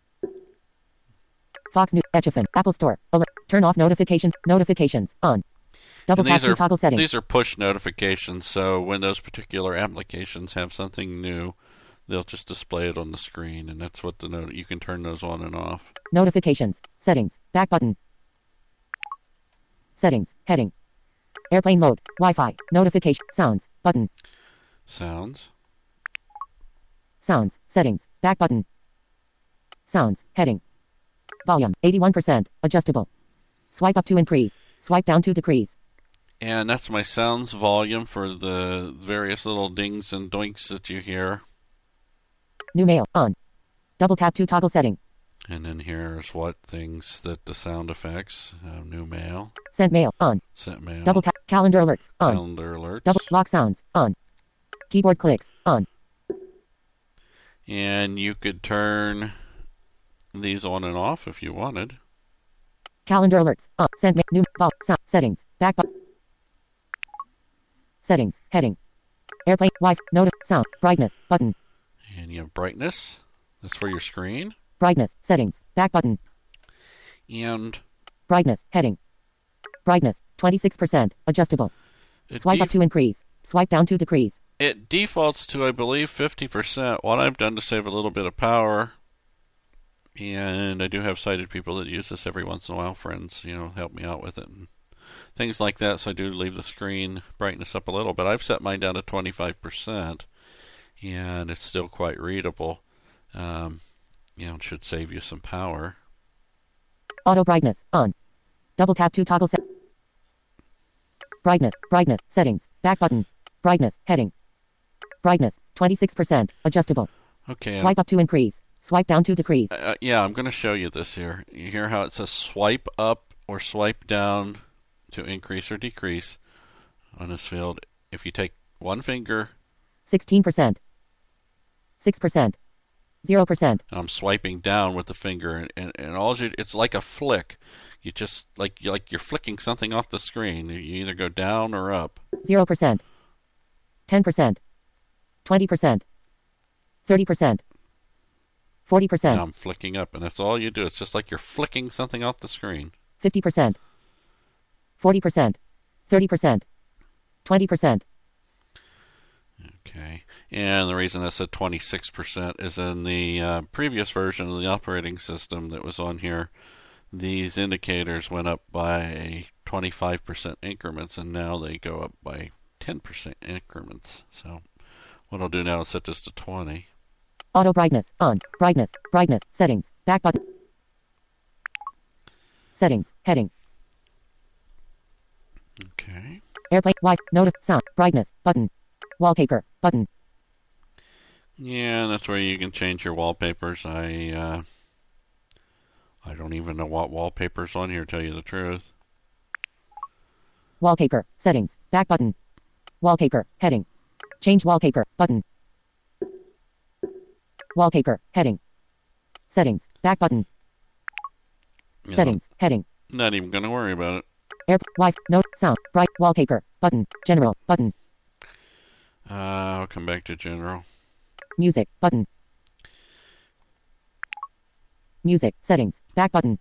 Fox News. Etchafen. Apple Store. Alert. Turn off notifications. Notifications. On. Double And tap these to are, toggle setting. These are push notifications, so when those particular applications have something new, they'll just display it on the screen, and that's what the note. You can turn those on and off. Notifications. Settings. Back button. Settings. Heading. Airplane mode. Wi-Fi. Notification. Sounds. Button. Sounds. Sounds. Settings. Back button. Sounds. Heading. Volume. eighty-one percent. Adjustable. Swipe up to increase. Swipe down to decrease. And that's my sounds volume for the various little dings and doinks that you hear. New mail. On. Double tap to toggle setting. And then here's what things that the sound effects. Uh, new mail. Sent mail. On. Sent mail. Double tap. Calendar alerts. On. Calendar alerts. Double lock sounds. On. Keyboard clicks. On. And you could turn these on and off if you wanted. Calendar alerts. On. Send mail. New. Vol. Sound. Settings. Back button. Settings. Heading. Airplane. Wi-Fi. Notif. Sound. Brightness. Button. And you have brightness. That's for your screen. Brightness. Settings. Back button. And Brightness. Heading. Brightness. twenty-six percent. Adjustable. it, Swipe up def- to increase. Swipe down to decrease. it defaults to, I believe, fifty percent. What I've done to save a little bit of power, and I do have sighted people that use this every once in a while, friends, you know, help me out with it, and things like that, so I do leave the screen brightness up a little, but I've set mine down to twenty-five percent, and it's still quite readable. Um, you know, it should save you some power. Auto brightness. On. Double tap to toggle set. Brightness. Brightness. Settings. Back button. Brightness. Heading. Brightness. twenty-six percent. Adjustable. Okay. Swipe up to increase. Swipe down to decrease. Uh, yeah, I'm going to show you this here. You hear how it says swipe up or swipe down to increase or decrease on this field. If you take one finger, sixteen percent. six percent. zero percent. and I'm swiping down with the finger, and, and, and all you, it's like a flick. You just, like, you like you're flicking something off the screen. You either go down or up. zero percent. ten percent. twenty percent. thirty percent. forty percent. And I'm flicking up, and that's all you do. It's just like you're flicking something off the screen. fifty percent. forty percent. thirty percent. twenty percent. Okay. And the reason I said twenty-six percent is in the uh, previous version of the operating system that was on here, these indicators went up by twenty-five percent increments, and now they go up by ten percent increments. So what I'll do now is set this to twenty. Auto brightness on. Brightness. Brightness. Settings. Back button. Settings. Heading. Okay. Airplane. Wi. Notif. Sound. Brightness. Button. Wallpaper. Button. Yeah, that's where you can change your wallpapers. I uh, I don't even know what wallpaper's on here, to tell you the truth. Wallpaper. Settings. Back button. Wallpaper. Heading. Change wallpaper. Button. Wallpaper. Heading. Settings. Back button. You know, Settings. Heading. not even going to worry about it. Air. Wi. Note. Sound. Bright. Wallpaper. Button. General. Button. Uh, I'll come back to general. Music. Button. Music. Settings. Back button.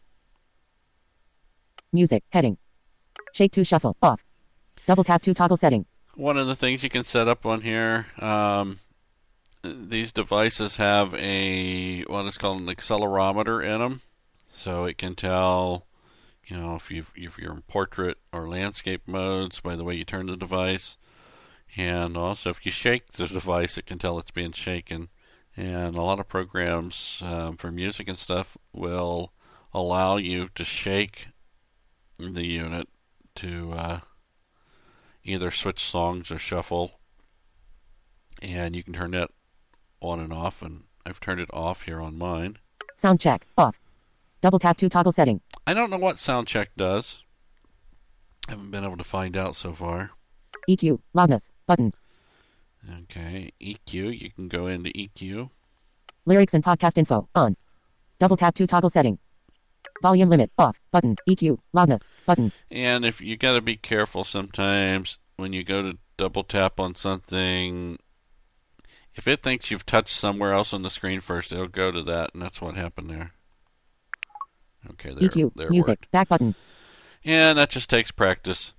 Music. Heading. Shake to shuffle. Off. Double tap to toggle setting. One of the things you can set up on here, um, these devices have a what is called an accelerometer in them, so it can tell, you know, if you if you're in portrait or landscape modes by the way you turn the device, and also if you shake the device, it can tell it's being shaken. And a lot of programs um, for music and stuff will allow you to shake the unit to uh, either switch songs or shuffle, and you can turn that on and off, and I've turned it off here on mine. Sound check. Off. Double tap to toggle setting. I don't know what sound check does. I haven't been able to find out so far. E Q. Loudness. Button. Okay, E Q, you can go into E Q. Lyrics and podcast info. On. Double tap to toggle setting. Volume limit. Off. Button. E Q. Loudness. Button. And if you got to be careful sometimes when you go to double tap on something, if it thinks you've touched somewhere else on the screen first, it'll go to that, and that's what happened there. Okay, there, E Q. there it Music. worked. Back button. And that just takes practice.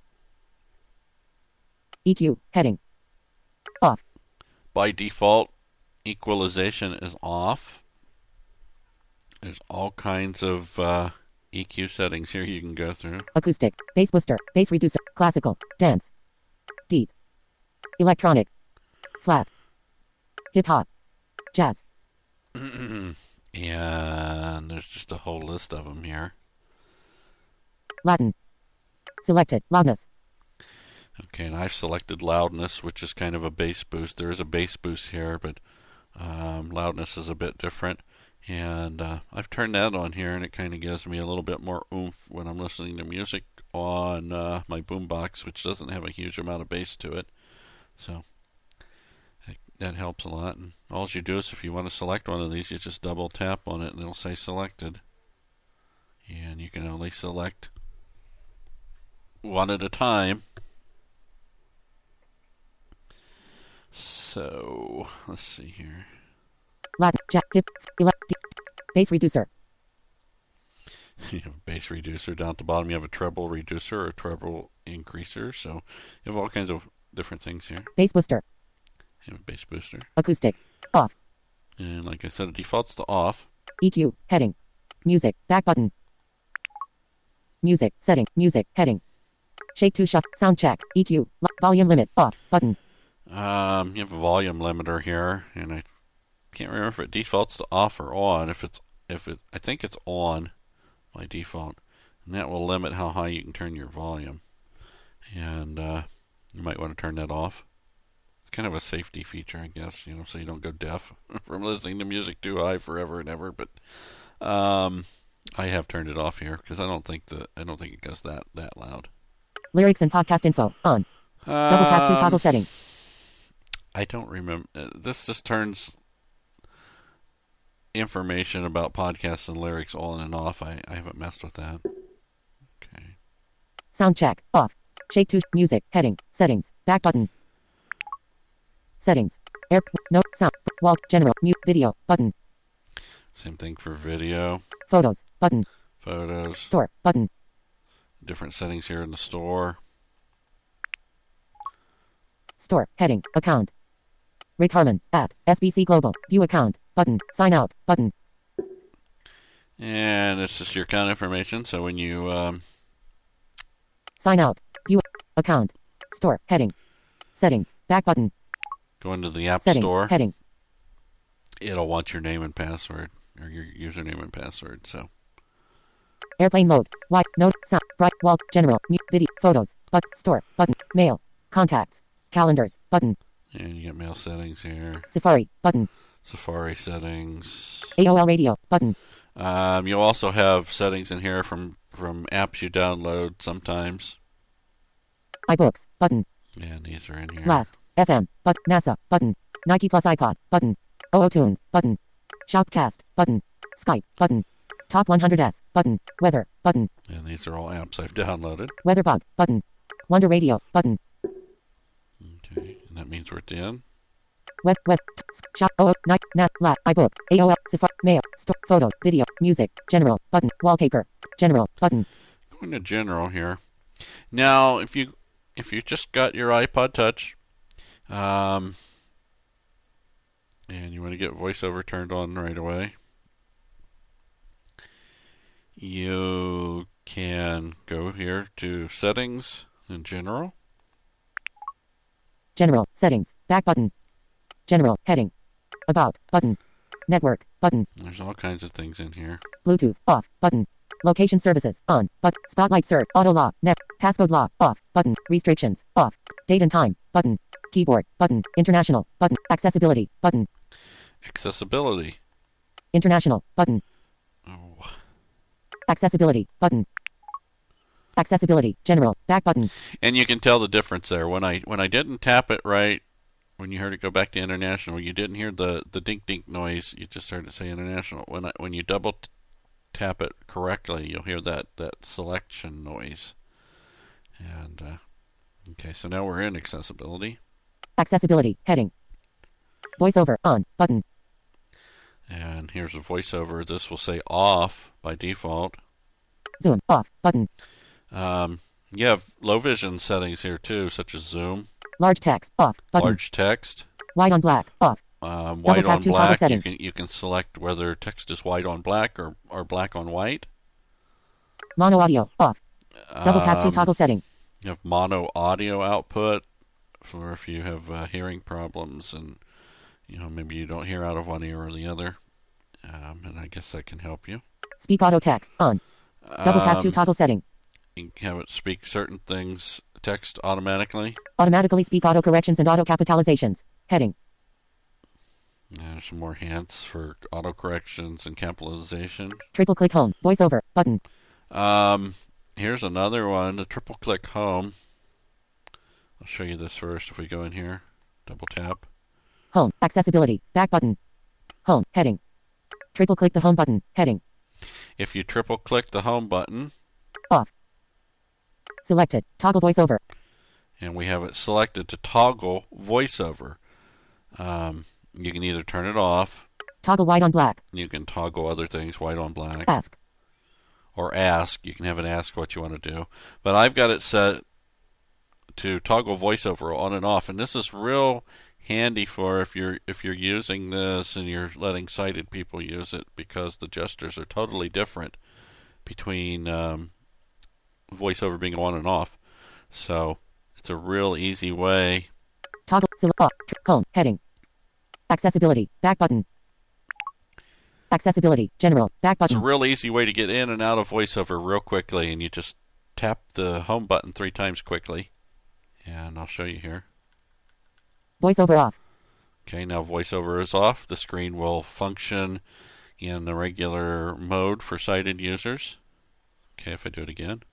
E Q. Heading. Off. By default, equalization is off. There's all kinds of uh, E Q settings here you can go through. Acoustic. Bass booster. Bass reducer. Classical. Dance. Deep. Electronic. Flat. Hip hop. Jazz. And there's just a whole list of them here. Latin. Selected. Loudness. Okay, and I've selected loudness, which is kind of a bass boost. There is a bass boost here, but um, loudness is a bit different. And uh, I've turned that on here, and it kind of gives me a little bit more oomph when I'm listening to music on uh, my boombox, which doesn't have a huge amount of bass to it. So that, that helps a lot. And all you do is if you want to select one of these, you just double tap on it, and it'll say selected. And you can only select one at a time. So, let's see here. Latin. Jack. Hip. Elect. Bass reducer. You have a bass reducer down at the bottom. You have a treble reducer or a treble increaser. So, you have all kinds of different things here. Bass booster. You have a bass booster. Acoustic. Off. And like I said, it defaults to off. E Q. Heading. Music. Back button. Music. Setting. Music. Heading. Shake to shuffle. Sound check. E Q. Lo- volume limit. Off. Button. Um, you have a volume limiter here, and I can't remember if it defaults to off or on. If it's, if it, I think it's on by default, and that will limit how high you can turn your volume. And uh, you might want to turn that off. It's kind of a safety feature, I guess, you know, so you don't go deaf from listening to music too high forever and ever. But um, I have turned it off here because I don't think that I don't think it goes that that loud. Lyrics and podcast info on. Um, Double tap to toggle setting. I don't remember. Uh, this just turns information about podcasts and lyrics on and off. I, I haven't messed with that. Okay. Sound check off. Shake to music heading settings back button. Settings air no sound wall general mute video button. Same thing for video. Photos button. Photos. Store button. Different settings here in the store. Store heading account. Rick Harmon at S B C Global. View account button. Sign out button. And it's just your account information. So when you um, sign out. View account. Store heading. Settings back button. go into the App Settings Store, heading. it'll want your name and password or your username and password. So Airplane mode. White note sound bright wall general mute video photos but store button mail contacts calendars button and you get mail settings here. Safari button Safari settings. A O L radio button Um, you'll also have settings in here from, from apps you download sometimes. iBooks button And these are in here. Last F M but NASA button Nike Plus iPod button O O Tunes button Shoutcast button Skype button Top one hundred S button Weather button And these are all apps I've downloaded. Weatherbug button Wonder Radio button Okay, and that means we're at the end. Web web t- s- shop O O night nat lab iBook A O L Safari mail store photo video music general button wallpaper general button Going to general here. Now, if you if you just got your iPod Touch, um, and you want to get VoiceOver turned on right away, you can go here to Settings in General. general settings back button general heading about button network button There's all kinds of things in here. Bluetooth off button location services on but spotlight search auto lock net passcode lock off button restrictions off date and time button keyboard button international button accessibility button Accessibility. international button Oh, accessibility button accessibility general back button and you can tell the difference there. When I when I didn't tap it right, when you heard it go back to international, you didn't hear the, the dink dink noise. You just heard it say international. When I, when you double t- tap it correctly, you'll hear that, that selection noise. And uh, okay, so now we're in accessibility, accessibility heading voiceover on button and here's a voiceover. This will say off by default. zoom off button Um, you have low vision settings here too, such as zoom, large text off button large text. white on black off Um, Double white tap on to toggle black, you setting. can you can select whether text is white on black or, or black on white. mono audio off double tap to Um, toggle setting You have mono audio output for if you have uh, hearing problems and you know maybe you don't hear out of one ear or the other. Um, and I guess that can help you. speak auto text on double tap to Um, toggle setting You can have it speak certain things text automatically. automatically speak auto corrections and auto capitalizations heading And there's some more hints for auto corrections and capitalization. triple click home voiceover button Um, here's another one, the triple click home. I'll show you this first if we go in here. Double tap. home accessibility back button home heading triple click the home button heading If you triple click the home button, off selected toggle voiceover and we have it selected to toggle voiceover, um, you can either turn it off, toggle white on black you can toggle other things, white on black, ask or ask. You can have it ask what you want to do. But I've got it set to toggle voiceover on and off, and this is real handy for if you're if you're using this and you're letting sighted people use it, because the gestures are totally different between um, voiceover being on and off. So it's a real easy way. toggle select off tr- home heading accessibility back button accessibility general back It's a button real easy way to get in and out of voiceover real quickly, and you just tap the home button three times quickly, and I'll show you here. Voiceover off. Okay, now voiceover is off. The screen will function in the regular mode for sighted users. Okay, if I do it again.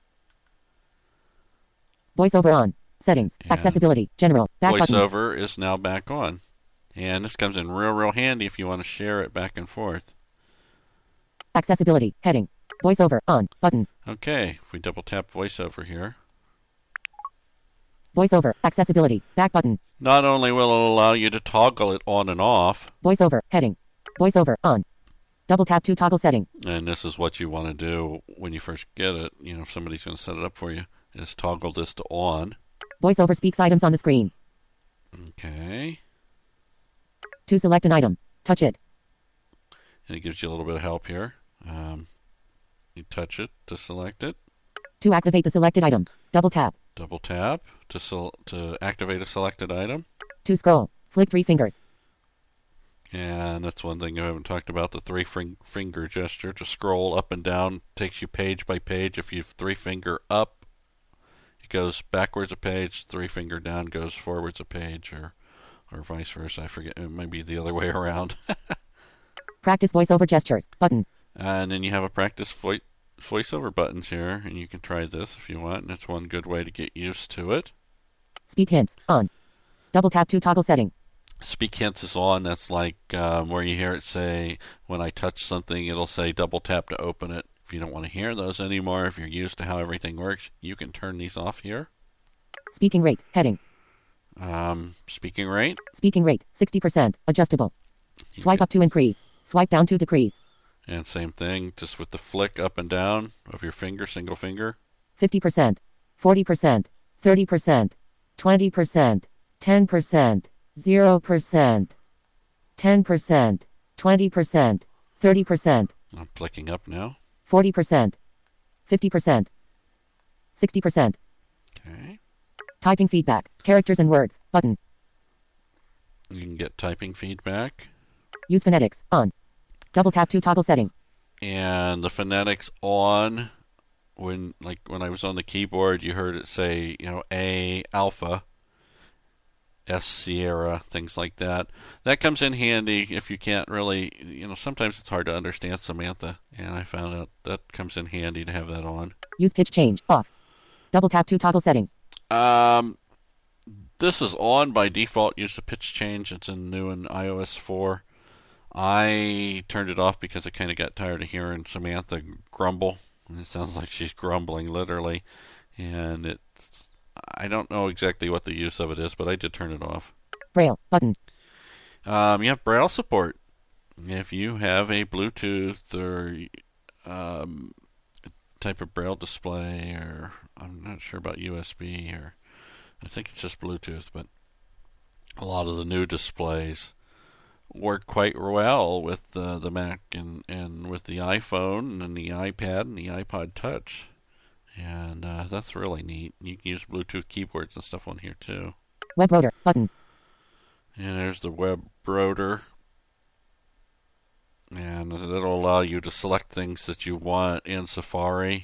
Voiceover on. Settings. And Accessibility. General. Back button. voiceover is now back on. And this comes in real, real handy if you want to share it back and forth. Accessibility. Heading. Voiceover on. Button. Okay, if we double tap voiceover here. Voiceover. Accessibility. Back button. Not only will it allow you to toggle it on and off. Voiceover. Heading. Voiceover on. Double tap to toggle setting. And this is what you want to do when you first get it. You know, if somebody's going to set it up for you, is toggle this to on. Voiceover speaks items on the screen. Okay. To select an item, touch it. And it gives you a little bit of help here. Um, you touch it to select it. To activate the selected item, double tap. Double tap to sel- to activate a selected item. To scroll, flick three fingers. And that's one thing I haven't talked about, the three fing- finger gesture. To scroll up and down takes you page by page. If you three finger up, it goes backwards a page. Three finger down goes forwards a page, or or vice versa. I forget. It might be the other way around. Practice voiceover gestures, button. And then you have a practice voice voiceover buttons here, and you can try this if you want, and it's one good way to get used to it. Speak hints, on. Double tap to toggle setting. Speak hints is on. That's like um, where you hear it say, when I touch something, it'll say double tap to open it. If you don't want to hear those anymore, if you're used to how everything works, you can turn these off here. Speaking rate, heading. Um, speaking rate. Speaking rate, sixty percent, adjustable. You Swipe can- up to increase, swipe down to decrease. And same thing, just with the flick up and down of your finger, single finger. fifty percent, forty percent, thirty percent, twenty percent, ten percent, zero percent, ten percent, twenty percent, thirty percent, I'm flicking up now. forty percent, fifty percent, sixty percent. Okay. Typing feedback, characters and words, button. You can get typing feedback. Use phonetics, on. Double tap to toggle setting. And the phonetics on, when like when I was on the keyboard, you heard it say, you know, A alpha, S Sierra, things like that. That comes in handy if you can't really, you know, sometimes it's hard to understand Samantha, and I found out that comes in handy to have that on. Use pitch change, off. Double tap to toggle setting. Um, this is on by default. Use the pitch change. It's in new in i O S four. I turned it off because I kind of got tired of hearing Samantha grumble. It sounds like she's grumbling literally, and it's, I don't know exactly what the use of it is, but I did turn it off. Braille, button. Um, you have Braille support. If you have a Bluetooth or um, type of Braille display, or I'm not sure about U S B, or I think it's just Bluetooth, but a lot of the new displays work quite well with uh, the Mac and, and with the iPhone and the iPad and the iPod Touch. And uh, that's really neat. You can use Bluetooth keyboards and stuff on here too. Web rotor, button. And there's the web rotor. And it'll allow you to select things that you want in Safari.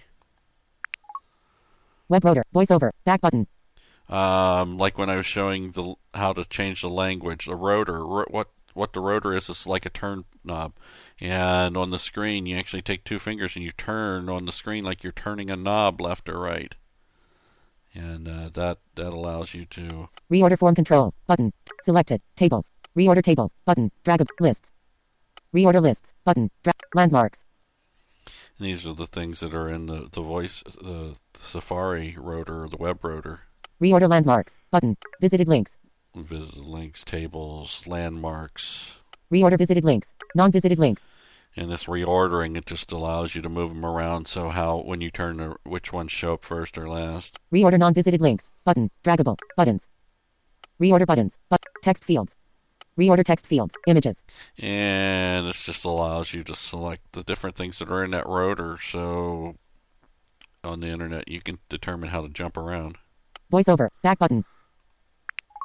Web rotor, voiceover, back button. Um, like when I was showing the how to change the language, the rotor, ro- what what the rotor is, is like a turn knob. And on the screen, you actually take two fingers and you turn on the screen like you're turning a knob left or right. And uh, that, that allows you to... Reorder form controls, button. Selected, tables. Reorder tables, button. Drag up, lists. Reorder lists, button. Drag, landmarks. These are the things that are in the, the voice, the, the Safari rotor or the web rotor. Reorder landmarks, button. Visited links. Visit links, tables, landmarks. Reorder visited links, non-visited links. And this reordering, it just allows you to move them around so how, when you turn, to which ones show up first or last. Reorder non-visited links, button. Draggable, buttons. Reorder buttons, but text fields. Reorder text fields, images. And this just allows you to select the different things that are in that rotor, so on the internet you can determine how to jump around. Voiceover, back button.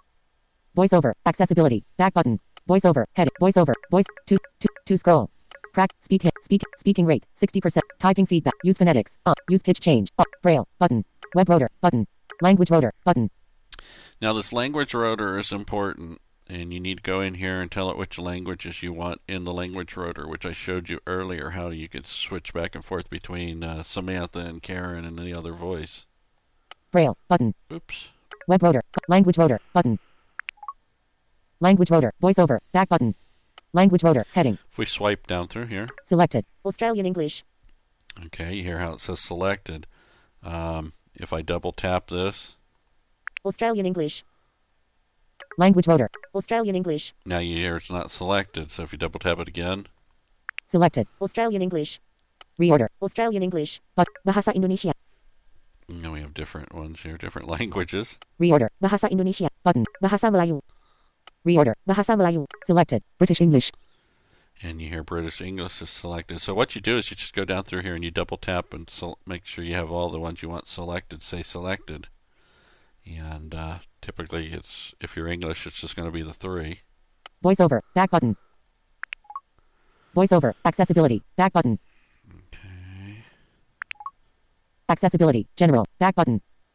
Voiceover, accessibility, back button. Voiceover, head, voiceover, voice, to, to, to scroll. Prac. Speak. Speak. Speaking rate. sixty percent. Typing feedback. Use phonetics. Uh. Use pitch change. Uh. Braille. Button. Web rotor. Button. Language rotor. Button. Now this language rotor is important, and you need to go in here and tell it which languages you want in the language rotor, which I showed you earlier, how you could switch back and forth between uh, Samantha and Karen and the other voice. Braille. Button. Oops. Web rotor. Language rotor. Button. Language rotor. Voiceover. Back button. Language rotor. Heading. If we swipe down through here, Selected. Australian English. okay, you hear how it says selected. Um, if I double tap this, Australian English. Language rotor. Australian English. now you hear it's not selected. So if you double tap it again, Selected. Australian English. Reorder. Australian English. But. Bahasa Indonesia. now we have different ones here, different languages. Reorder. Bahasa Indonesia. Button. Bahasa Melayu. Reorder. Bahasa Melayu. Selected. British English. And you hear British English is selected. So what you do is you just go down through here and you double tap and so make sure you have all the ones you want selected, say selected. And uh, typically it's, if you're English, it's just going to be the three. Voiceover. Back button. Voiceover. Accessibility. Back button. Okay. Accessibility. General. Back button.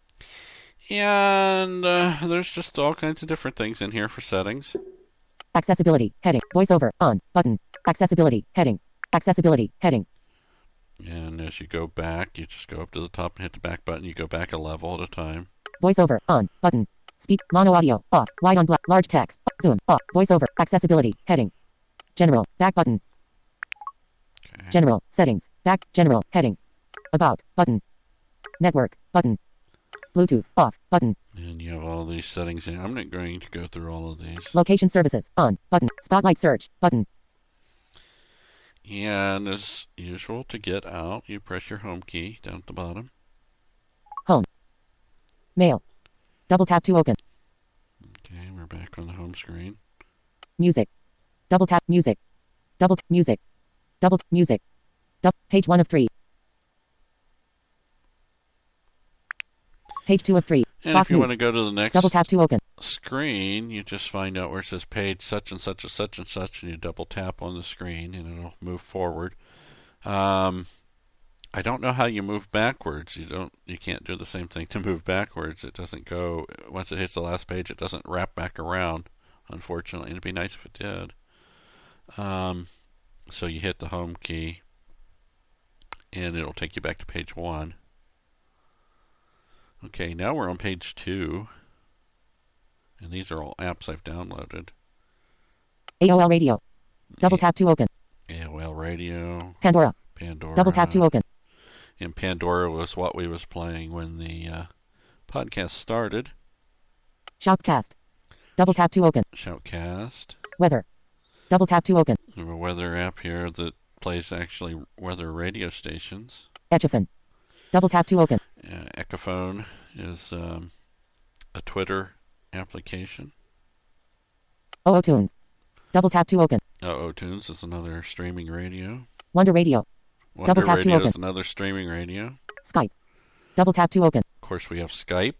And uh, there's just all kinds of different things in here for settings. Accessibility. Heading. Voiceover. On. Button. Accessibility. Heading. Accessibility. Heading. And as you go back, you just go up to the top and hit the back button. You go back a level at a time. Voiceover. On. Button. Speak. Mono audio. Off. Wide on black. Large text. Zoom. Off. Voiceover. Accessibility. Heading. General. Back button. Okay. General. Settings. Back. General. Heading. About. Button. Network. Button. Bluetooth. Off. Button. And you have all these settings in. I'm not going to go through all of these. Location services. On. Button. Spotlight search. Button. And as usual, to get out, you press your home key down at the bottom. Home. Mail. Double tap to open. Okay, we're back on the home screen. Music. Double tap. Music. Double t- music. Double t- music. Dou- page one of three. Page two of three. And Fox if you News. want to go to the next Double tap to open. screen, you just find out where it says page such and such and such and such, and you double tap on the screen, and it'll move forward. Um, I don't know how you move backwards. You don't. You can't do the same thing to move backwards. It doesn't go. Once it hits the last page, it doesn't wrap back around. Unfortunately, it'd be nice if it did. Um, so you hit the home key, and it'll take you back to page one. Okay, now we're on page two. And these are all apps I've downloaded. A O L Radio. Double tap to open. A O L Radio. Pandora. Pandora. Double tap to open. And Pandora was what we was playing when the uh, podcast started. Shoutcast. Double tap to open. Shoutcast. Weather. Double tap to open. We have a weather app here that plays actually weather radio stations. Etchaphone. Double tap to open. Uh, Echophone is um, a Twitter application. O O Tunes. Double tap to open. Uh, O-Tunes is another streaming radio. Wonder Radio. Wonder Double tap to Radio open. is another streaming radio. Skype. Double tap to open. Of course, we have Skype.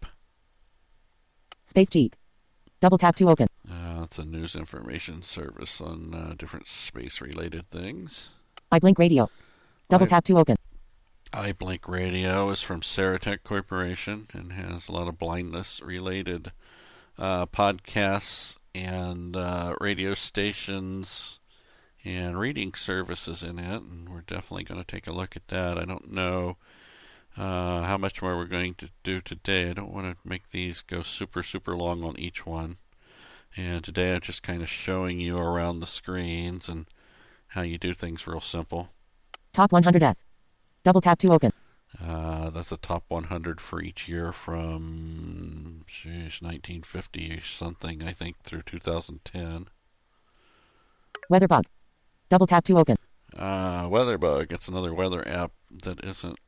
Space Jeep. Double tap to open. Uh, it's a news information service on uh, different space-related things. iBlink Radio. Double I- tap to open. iBlink Radio is from Ceratech Corporation and has a lot of blindness-related uh, podcasts and uh, radio stations and reading services in it, and we're definitely going to take a look at that. I don't know uh, how much more we're going to do today. I don't want to make these go super, super long on each one. And today I'm just kind of showing you around the screens and how you do things real simple. Top one hundred S. Double tap to open. Uh, that's the top one hundred for each year from geez, nineteen fifty something, I think, through two thousand ten. Weatherbug. Double tap to open. Uh, Weatherbug, it's another weather app that isn't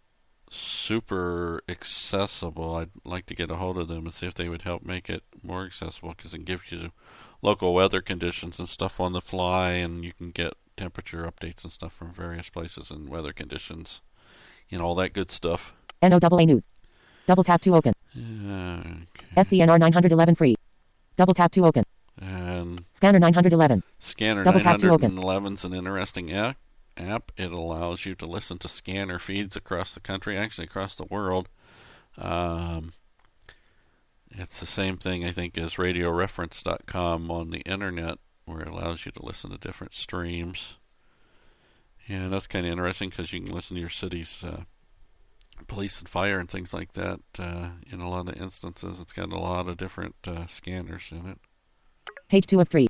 super accessible. I'd like to get a hold of them and see if they would help make it more accessible, because it gives you local weather conditions and stuff on the fly, and you can get temperature updates and stuff from various places and weather conditions and all that good stuff. N O A A News. Double tap to open. Okay. S C N R nine eleven free. Double tap to open. And Scanner nine hundred eleven. Scanner Double tap to open. nine eleven is an interesting app. app. It allows you to listen to scanner feeds across the country, actually across the world. Um, it's the same thing, I think, as radio reference dot com on the internet, where it allows you to listen to different streams. And that's kind of interesting because you can listen to your city's uh, police and fire and things like that. Uh, in a lot of instances, it's got a lot of different uh, scanners in it. Page two of three.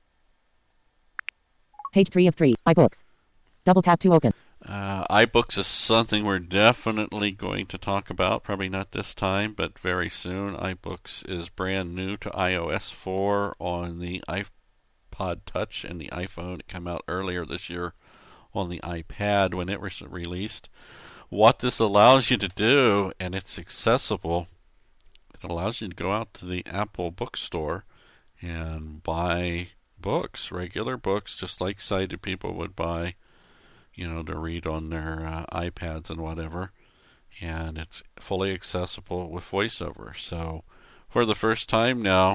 Page three of three. iBooks. Double tap to open. Uh, iBooks is something we're definitely going to talk about. Probably not this time, but very soon. iBooks is brand new to i O S four on the iPod Touch and the iPhone. It came out earlier this year on the iPad when it was released. What this allows you to do, and it's accessible, it allows you to go out to the Apple bookstore and buy books, regular books, just like sighted people would buy, you know, to read on their uh, iPads and whatever. And it's fully accessible with VoiceOver. So for the first time now,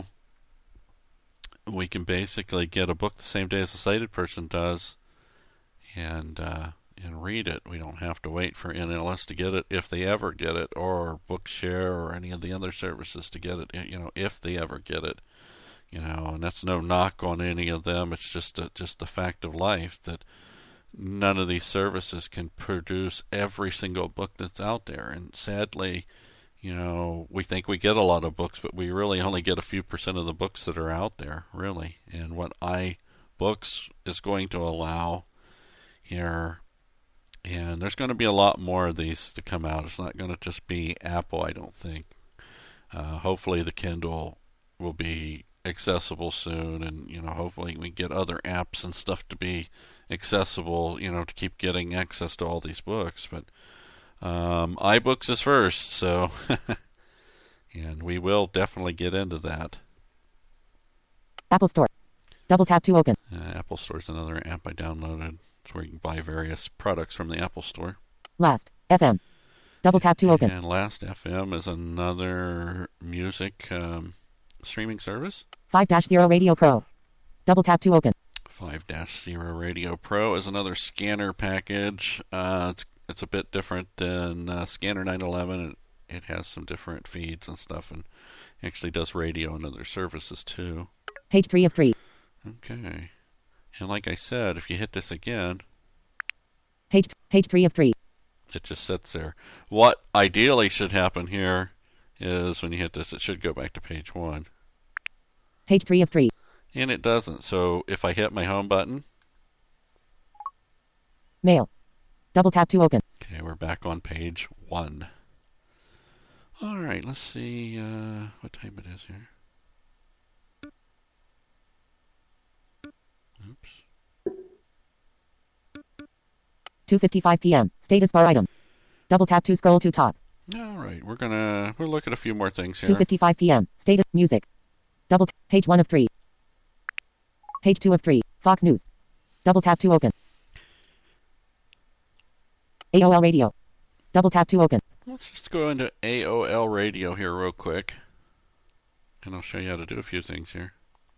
we can basically get a book the same day as a sighted person does and uh, and read it. We don't have to wait for N L S to get it, if they ever get it, or Bookshare or any of the other services to get it, you know, if they ever get it. You know, and that's no knock on any of them. It's just a, just the fact of life that none of these services can produce every single book that's out there. And sadly, you know, we think we get a lot of books, but we really only get a few percent of the books that are out there, really. And what iBooks is going to allow here, and there's going to be a lot more of these to come out. It's not going to just be Apple, I don't think. Uh, hopefully the Kindle will be accessible soon, and you know, hopefully we get other apps and stuff to be accessible, you know, to keep getting access to all these books. But um, iBooks is first, so and we will definitely get into that. Apple Store. Double tap to open. Uh, Apple Store is another app I downloaded. It's where you can buy various products from the Apple Store. Last F M. Double tap to open. And Last F M is another music um, streaming service. five dash zero Radio Pro. Double tap to open. five dash zero Radio Pro is another scanner package. Uh, it's it's a bit different than uh, Scanner nine eleven. It, it has some different feeds and stuff, and actually does radio and other services too. Page three of three. Okay. And like I said, if you hit this again, Page page three of three. it just sits there. What ideally should happen here is when you hit this, it should go back to page one. Page three of three. And it doesn't. So if I hit my home button, Mail. Double tap to open. okay, we're back on page one. All right, let's see uh, what time it is here. Oops. two fifty-five p.m. Status bar item. Double tap to scroll to top. All right, we're gonna we'll look at a few more things here. two fifty-five p.m. Status music. Double t- page one of three. Page two of three. Fox News. Double tap to open. A O L Radio. Double tap to open. Let's just go into A O L Radio here real quick, and I'll show you how to do a few things here.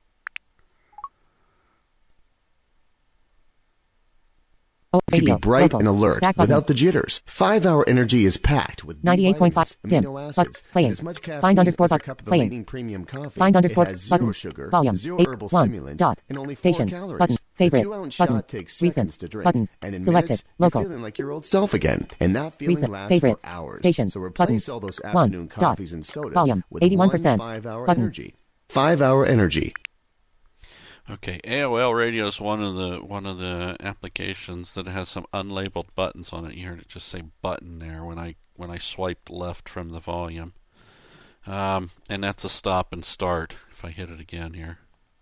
Oh, It can radio. be bright Local. and alert Back button. without the jitters. Five Hour Energy is packed with B ninety-eight point five. vitamins, Dim. amino But acids, playing. and as much caffeine Find underscore as a but cup of the playing. leading premium coffee. Find underscore it has zero button. sugar, Volume. zero Eight, herbal one, stimulants, dot. and only Station. four calories. Button. The Favorites. two-ounce Button. shot takes Recent. seconds to drink, Button. and in Selected. minutes, Local. you're feeling like your old self again. And that feeling Recent. lasts Favorites. for hours. Station. So replace Button. all those One. afternoon Dot. coffees and sodas Volume. with eighty-one one percent. Five Hour Button. Energy. Five Hour Energy. Okay, A O L Radio is one of the one of the applications that has some unlabeled buttons on it. You heard it just say "button" there when I when I swiped left from the volume, um, and that's a stop and start. If I hit it again here,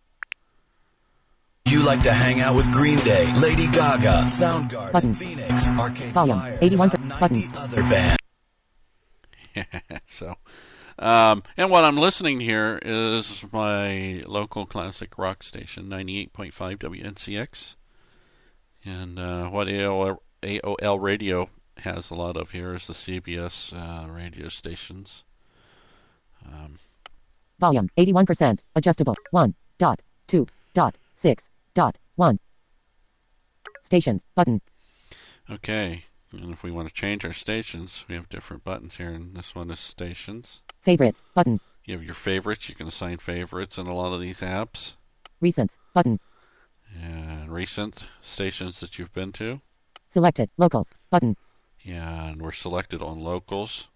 You like to hang out with Green Day, Lady Gaga, Soundgarden, Button. Phoenix, Arcade Volume. Fire, eighty-one and per- ninety button. other bands. so. Um, and what I'm listening here is my local classic rock station, ninety-eight point five W N C X. And uh, what A O L, A O L Radio has a lot of here is the C B S uh, radio stations. Um, Volume. eighty-one percent. Adjustable. one. Dot. two. dot six dot one. Stations button. Okay, and if we want to change our stations, we have different buttons here, and this one is stations. Favorites button. You have your favorites. You can assign favorites in a lot of these apps. Recents button. And recent stations that you've been to. Selected locals button. And we're selected on locals.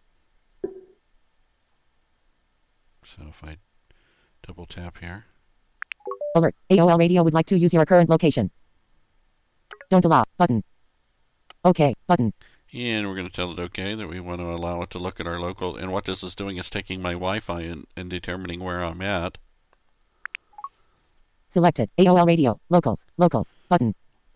So if I double tap here. Alert. A O L Radio would like to use your current location. Don't allow button. OK button. And we're going to tell it OK that we want to allow it to look at our local. And what this is doing is taking my Wi-Fi and, and determining where I'm at. Selected. A O L Radio. Locals. Locals. Button.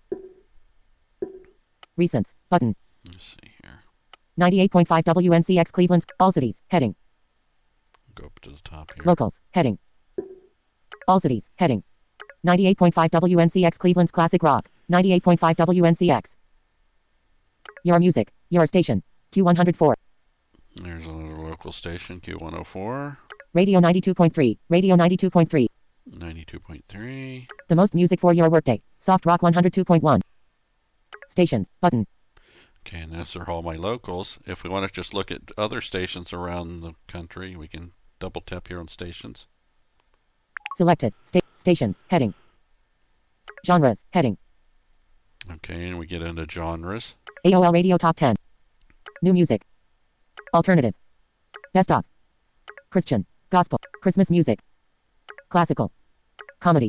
Recents. Button. Let's see here. ninety-eight point five W N C X Cleveland's. All cities. Heading. Go up to the top here. Locals. Heading. All cities. Heading. ninety-eight point five W N C X Cleveland's Classic Rock. ninety-eight point five W N C X. Your music. Your station. Q one oh four. There's another local station. Q one oh four. Radio ninety-two point three. Radio ninety-two point three. ninety-two point three. The most music for your workday. Soft Rock one oh two point one. Stations. Button. Okay, and those are all my locals. If we want to just look at other stations around the country, we can double tap here on stations. Selected. Sta- stations. Heading. Genres. Heading. Okay, and we get into genres. A O L Radio Top ten. New music. Alternative. Best of. Christian. Gospel. Christmas music. Classical. Comedy.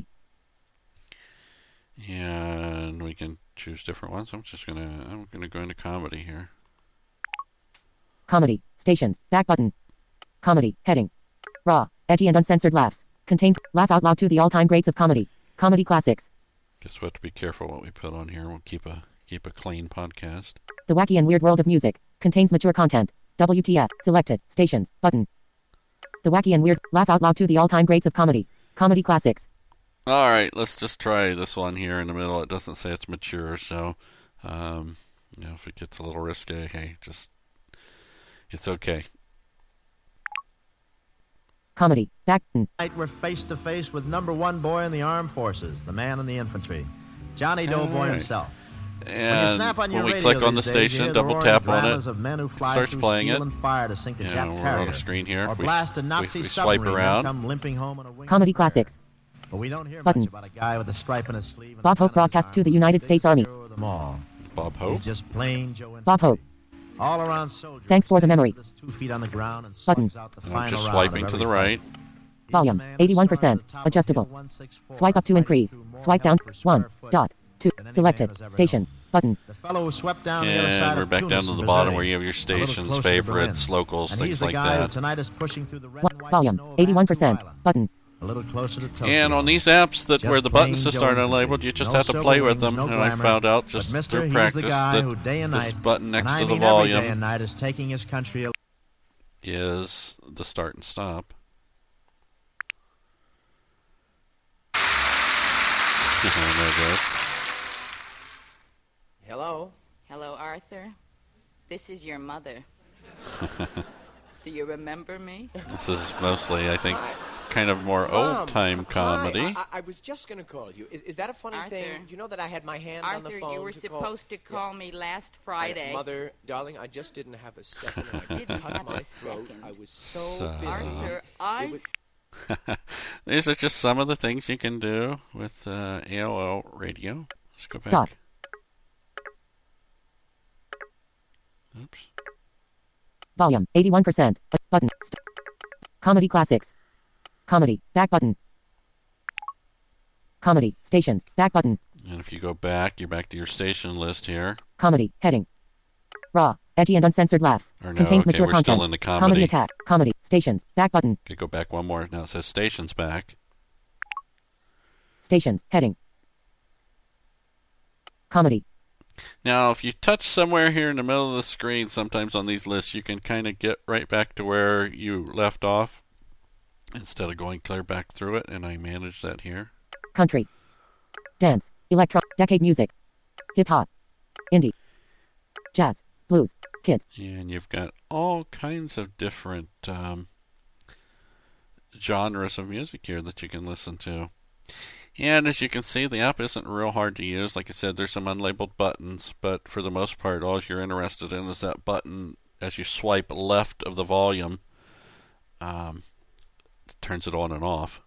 And we can choose different ones. I'm just gonna I'm gonna go into comedy here. Comedy. Stations. Back button. Comedy. Heading. Raw. Edgy and uncensored laughs. Contains laugh out loud to the all-time greats of comedy. Comedy classics. Guess we'll have to be careful what we put on here. We'll keep a keep a clean podcast. The wacky and weird world of music. Contains mature content. W T F. Selected. Stations. Button. The wacky and weird. Laugh out loud to the all-time greats of comedy. Comedy classics. All right, let's just try this one here in the middle. It doesn't say it's mature, so um, you know, if it gets a little risque, hey, just it's okay. Comedy. Back. mm, Tonight we're face to face with number one boy in the armed forces, the man in the infantry, Johnny Doughboy All right. himself. And snap on when your we radio click on the these days, you station, hear the double roaring tap on dramas it, of men who it fly starts through playing steel it. and fire to sink a Yeah, Jap we're on carrier, a screen here. or If we, blast a we, Nazi we swipe submarine around. and come limping home in a winged Comedy bird. classics. But we don't hear Button. much about a guy with a stripe in his sleeve. And Bob a gun Hope in his broadcasts to arm, the United biggest States Army. hero of them all. Bob Hope. He's just plain Joe Infantry. Bob Hope. All around soldier. Thanks for the memory. With his two feet on the ground and Button. slugs out the And I'm final just round swiping of to every the fight. right. He's Volume. the man who eighty-one started percent. at the top of Adjustable. Hill one sixty-four, Swipe up to fighting increase. through more Swipe down. life per one. square foot Dot. two. than any man Selected. has ever Stations. Button. The fellow who swept down the other side And we're of back Tunis down to and the bottom Missouri, where you have your a little stations, closer to favorites, Berlin. locals, And things he's the like guy who that. tonight is pushing through the red One, and white volume. snow of eighty-one Attu percent. Island, Button. a little closer to Tokyo. And on these apps that Just where the plain buttons just Joe aren't Infantry. labeled, you just No have to silver play with wings, them. no and I glamour. found out But just mister, through he's practice the guy that who day and this night, button next and to I the mean every day volume and night, is taking his country. is the start and stop. There it goes. Hello? Hello, Arthur. This is your mother. Do you remember me? This is mostly, I think, kind of more Mom, old-time comedy. Hi, I, I was just going to call you. Is, is that a funny Arthur. thing? You know that I had my hand on the Arthur, phone you were to supposed to call me last call. Friday. Mother, darling, I just didn't have a second. I Didn't cut have a my throat. second. I was so, So- busy. Arthur, It I was- These are just some of the things you can do with uh, A O L Radio. Let's go back. Stop. Oops. Volume. eighty-one percent. Uh, Button. St- Comedy classics. Comedy. Back button. Comedy. Stations. Back button. And if you go back, you're back to your station list here. Comedy. Heading. Raw. Edgy and uncensored laughs. Or no, Contains okay, mature we're content. still in the comedy. attack. Comedy. Stations. Back button. Okay, go back one more. Now it says stations back. Stations. Heading. Comedy. Now, if you touch somewhere here in the middle of the screen, sometimes on these lists, you can kind of get right back to where you left off instead of going clear back through it, and I manage that here. Country. Dance. Electro. Decade music. Hip hop. Indie. Jazz. Blues. Kids. And you've got all kinds of different um, genres of music here that you can listen to. And as you can see, the app isn't real hard to use. Like I said, there's some unlabeled buttons, but for the most part, all you're interested in is that button as you swipe left of the volume. Um, it turns it on and off.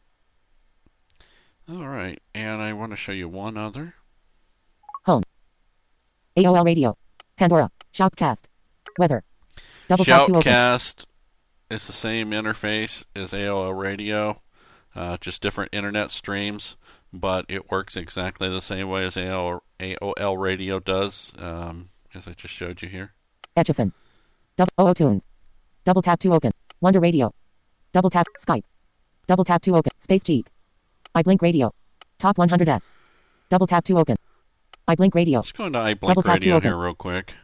All right, and I want to show you one other. Home. A O L Radio. Pandora. Shoutcast. Weather. Double tap to open. Shoutcast is the same interface as A O L Radio. Uh, just different internet streams, but it works exactly the same way as A O L Radio does, um, as I just showed you here. Etchafin. Double O O Tunes. Double tap to open. Wonder Radio. Double tap Skype. Double tap to open. Space Jeep. iBlink Radio. Top one hundred S. Double tap to open. iBlink Radio. Let's go into iBlink Double tap to Radio open. here real quick,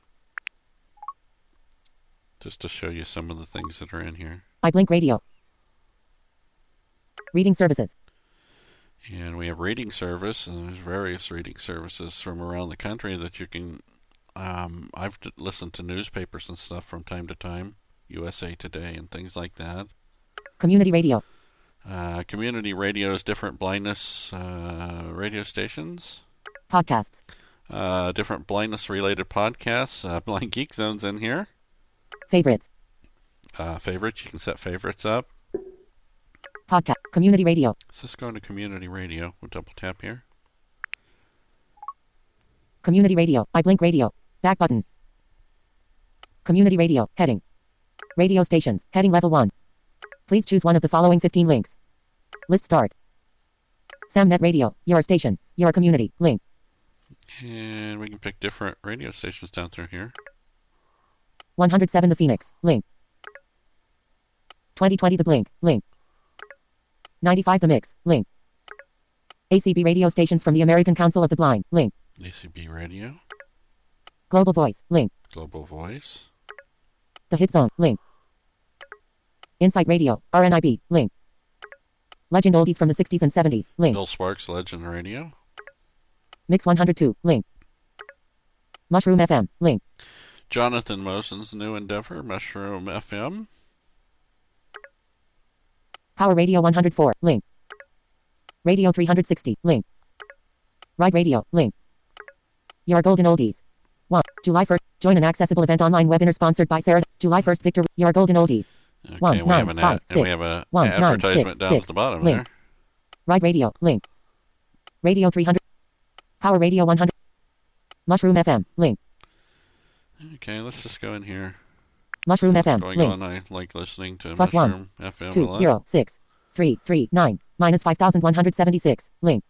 just to show you some of the things that are in here. iBlink Radio. Reading services. And we have reading service, and there's various reading services from around the country that you can. Um, I've d- listened to newspapers and stuff from time to time, U S A Today and things like that. Community Radio. Uh, community radios, different blindness uh, radio stations. Podcasts. Uh, different blindness-related podcasts. Uh, Blind Geek Zone's in here. Favorites. Uh, favorites, you can set favorites up. Podcast. Community Radio. So let's go into community radio. We'll double tap here. Community Radio. iBlink Radio. Back button. Community Radio. Heading. Radio stations. Heading level one. Please choose one of the following fifteen links. List start. Samnet Radio. Your station. Your community. Link. And we can pick different radio stations down through here. one hundred seven The Phoenix. Link. twenty twenty The Blink. Link. ninety-five The Mix. Link. A C B radio stations from the American Council of the Blind. Link. A C B Radio. Global Voice. Link. Global Voice. The Hit Zone. Link. Insight Radio. R N I B. Link. Legend Oldies from the sixties and seventies. Link. Bill Sparks Legend Radio. Mix one hundred two. Link. Mushroom F M. Link. Jonathan Mosen's new endeavor, Mushroom F M. Power Radio one hundred four. Link. Radio three hundred sixty. Link. Ride Radio. Link. Your Golden Oldies. one. July first. Join an accessible event online webinar sponsored by Sarah. July first. Victor. Your Golden Oldies. Okay, one, we nine, have an five, ad, six, and we have a one, nine, advertisement six, down six, at the bottom link. there. Ride Radio. Link. Radio three hundred. Power Radio one hundred. Mushroom F M. Link. Okay, let's just go in here. Mushroom So F M. What's going Link. on? I like listening to Plus Mushroom one. F M a Two lot. zero six three three nine minus five thousand one hundred seventy six. Link.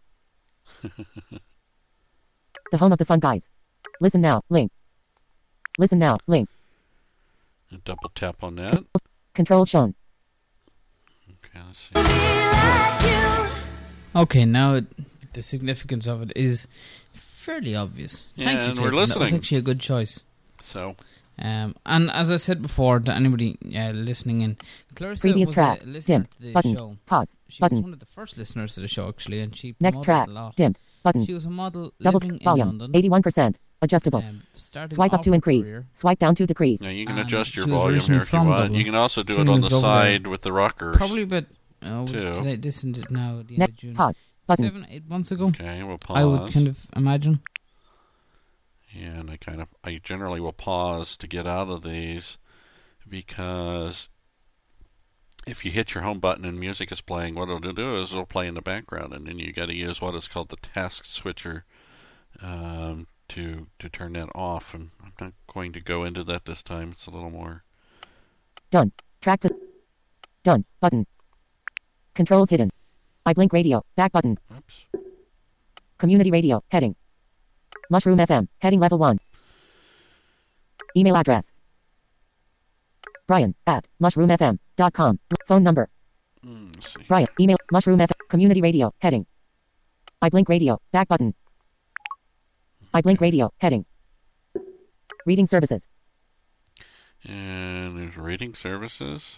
The home of the fun guys. Listen now. Link. Listen now. Link. Double tap on that. Control shown. Okay, let's see. Okay, now it, the significance of it is fairly obvious. Yeah, Thank you, and we're Caitlin. That was listening. actually a good choice. So, Um, and as I said before, to anybody uh, listening in, Clarissa Previous was track. a listener Dim. to the Button. show. Pause. She was Button. one of the first listeners to the show, actually, and she Next promoted track. it a lot. Dim. Button. She was a model Double living volume. in London. eighty-one percent. Adjustable. Um, starting Swipe up off to her increase. career. Swipe down to decrease. yeah, you can And adjust your she was volume originally here if you from want. Dublin. You can also do She it on moved the over there. side with the rockers. Probably about, uh, Too. today, this isn't it now at the end Next. of June. Pause. Button. Seven, eight months ago, Okay, we'll pause. I would kind of imagine. And I kind of, I generally will pause to get out of these because if you hit your home button and music is playing, what it'll do is it'll play in the background, and then you got to use what is called the task switcher um, to to turn that off. And I'm not going to go into that this time. It's a little more. Done. Track the. Done. Button. Controls hidden. iBlink Radio. Back button. Oops. Community Radio. Heading. Mushroom F M. Heading level one. Email address. Brian at mushroom f m dot com. Phone number. Mm, let's see. Brian. Email. Mushroom F M. Community Radio. Heading. iBlink Radio. Back button. iBlink Radio. Heading. Reading services. And there's reading services.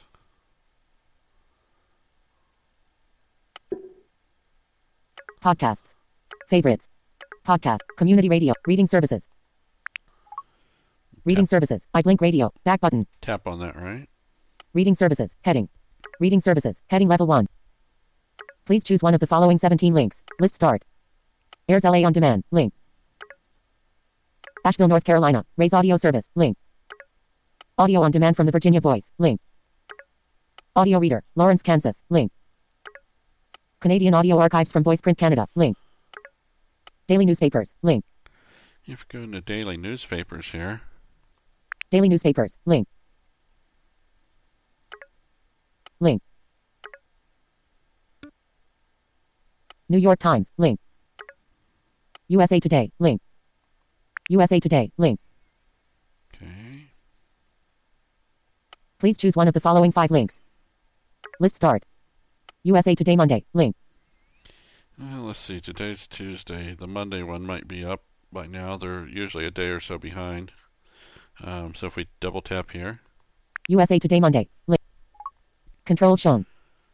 Podcasts. Favorites. Podcast. Community Radio. Reading services. Reading Tap. services. iBlink Radio. Back button. Tap on that, right? Reading services. Heading. Reading services. Heading level one. Please choose one of the following seventeen links. List start. Airs L A on demand. Link. Asheville, North Carolina. Raise audio service. Link. Audio on demand from the Virginia Voice. Link. Audio reader. Lawrence, Kansas. Link. Canadian audio archives from VoicePrint Canada. Link. Daily newspapers. Link. You have to go into daily newspapers here. Daily newspapers. Link. Link. New York Times. Link. U S A Today. Link. U S A Today. Link. Okay. Please choose one of the following five links. List start. U S A Today Monday. Link. Well, let's see. Today's Tuesday. The Monday one might be up by now. They're usually a day or so behind. Um, so if we double tap here. U S A Today Monday. Link. Control shown.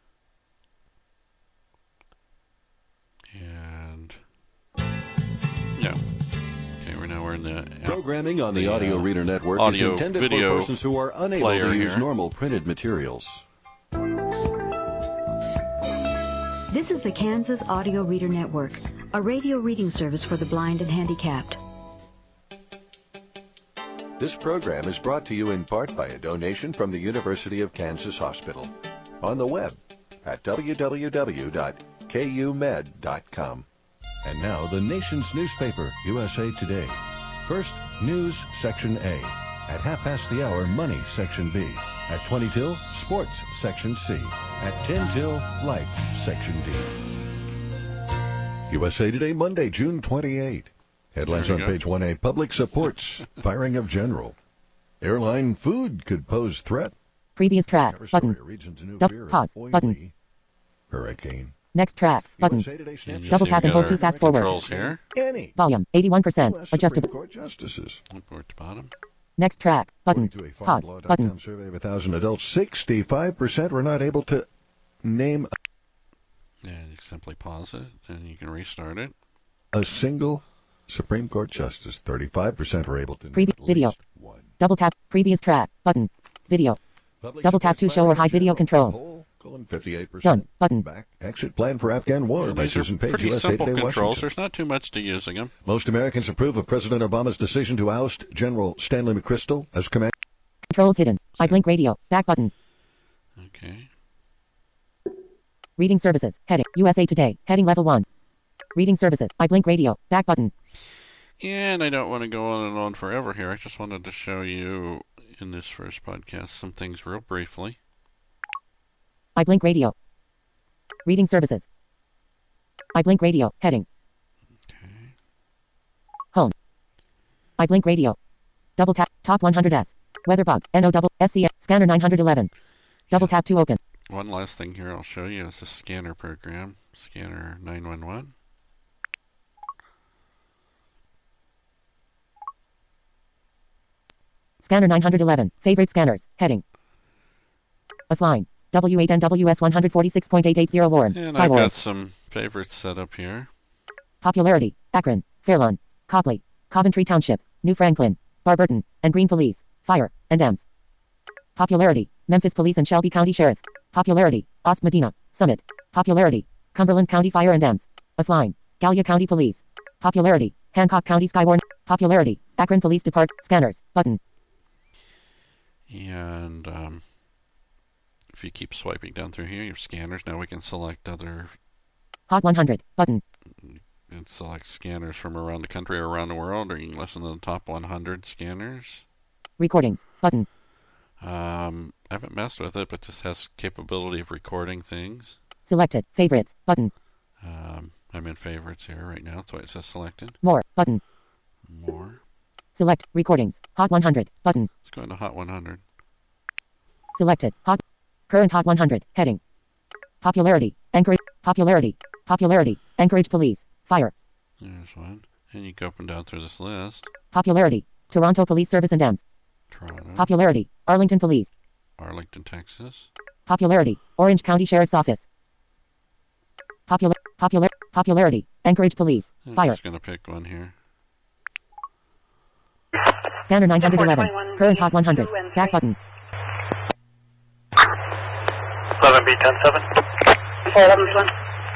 And yeah. Okay, we're now we're in the uh, Programming on the, the Audio uh, Reader Network audio is intended video for persons who are unable player to use here. normal printed materials. This is the Kansas Audio Reader Network, a radio reading service for the blind and handicapped. This program is brought to you in part by a donation from the University of Kansas Hospital. On the web at w w w dot k u med dot com. And now the nation's newspaper, U S A Today. First, News, Section A. At half past the hour, Money, Section B. At twenty till, Sports, Section C. At ten till, Life, Section D. U S A Today, Monday, June twenty-eighth. Headlines on go. page one A. Public supports firing of general. Airline food could pose threat. Previous track. Cover Button. story reads into new Dou- fear of pause. oily Button. Hurricane. Next track. Button. U S A Today And you snapshot. Double see tap we and got hold to our fast forward. Controls here. Any Volume. eighty-one percent. U S Adjustable. Supreme Court justices. Upward to bottom. Next track. Button. According to a Pause. farm law dot Button. com survey of one thousand adults, sixty-five percent were not able to name And you simply pause it, and you can restart it. a single Supreme Court justice. thirty-five percent were able to name Previ- at video. least one. Double tap. Previous track. Button. Video. Public Double tap supports to show or firing hide video general. controls. Poll, colon, fifty-eight percent. Done. Button. Back. Exit plan for Afghan war And by these are Susan Page, pretty U S A simple Today, controls. Washington. There's not too much to using them. Most Americans approve of President Obama's decision to oust General Stanley McChrystal as commander. Controls hidden. I blink radio. Back button. Okay. Reading services. Heading. U S A Today. Heading level one. Reading services. I blink radio. Back button. And I don't want to go on and on forever here. I just wanted to show you in this first podcast some things real briefly. I blink radio. Reading services. I blink radio. Heading. Okay. Home. I blink radio. Double tap. Top one hundred S. Weather bug. N O double S C S. Scanner nine hundred eleven. Double tap to open. One last thing here I'll show you is the scanner program. Scanner nine one one. Scanner nine hundred eleven. Favorite scanners. Heading. Offline. W eight N W S one forty-six point eight eight zero Warren. And Sky I've Warren. got some favorites set up here. Popularity. Akron. Fairlawn. Copley. Coventry Township. New Franklin. Barberton. And Green Police. Fire. And Ems. Popularity. Memphis Police and Shelby County Sheriff. Popularity. Ost Medina. Summit. Popularity. Cumberland County Fire and Ems. Offline. Gallia County Police. Popularity. Hancock County Skywarn. Popularity. Akron Police Depart. Scanners. Button. And um, if you keep swiping down through here, your scanners, now we can select other Hot one hundred. Button. and select scanners from around the country or around the world, or you can listen to the top one hundred scanners. Recordings. Button. Um, I haven't messed with it, but this has capability of recording things. Selected. Favorites. Button. Um, I'm in favorites here right now. That's why it says selected. More. Button. More. Select. Recordings. Hot one hundred. Button. Let's go into Hot one hundred. Selected. Hot. Current Hot one hundred. Heading. Popularity. Anchorage. Popularity. Popularity. Anchorage Police. Fire. There's one. And you go up and down through this list. Popularity. Toronto Police Service and Ems. Toronto. Popularity. Arlington Police. Arlington, Texas. Popularity. Orange County Sheriff's Office. Popular. Popular. Popularity. Anchorage Police. I'm Fire. just going to pick one here. Scanner nine hundred eleven. Current Hot one hundred. Back button. eleven B ten seven. four eleven one.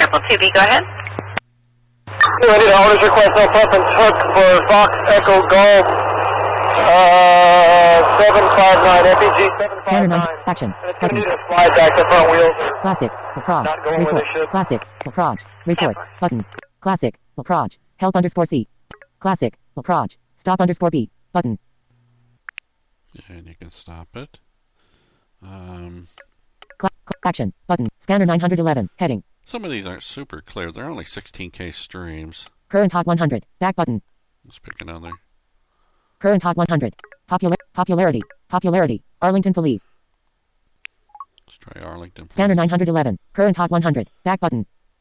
Triple two B, go ahead. Ready to orders request no preference hook for Fox Echo Golf uh, seven five nine, F E G seven five nine. Action. And it's going to need to slide back the front wheels. Classic. Laprage. Not going where Report. they should. Classic. Laprage. Report. Button. Classic. Laprage. Help underscore C. Classic. Laprage. Stop underscore B. Button. And you can stop it. Um, Cla- cl- action. Button. Scanner nine eleven. Heading. some of these aren't super clear. They're only sixteen K streams. Current hot one hundred. Back button. Let's pick another. Current hot one hundred. Popular popularity. Popularity. Arlington Police. Let's try Arlington. Scanner nine eleven. Current hot one hundred. Back button.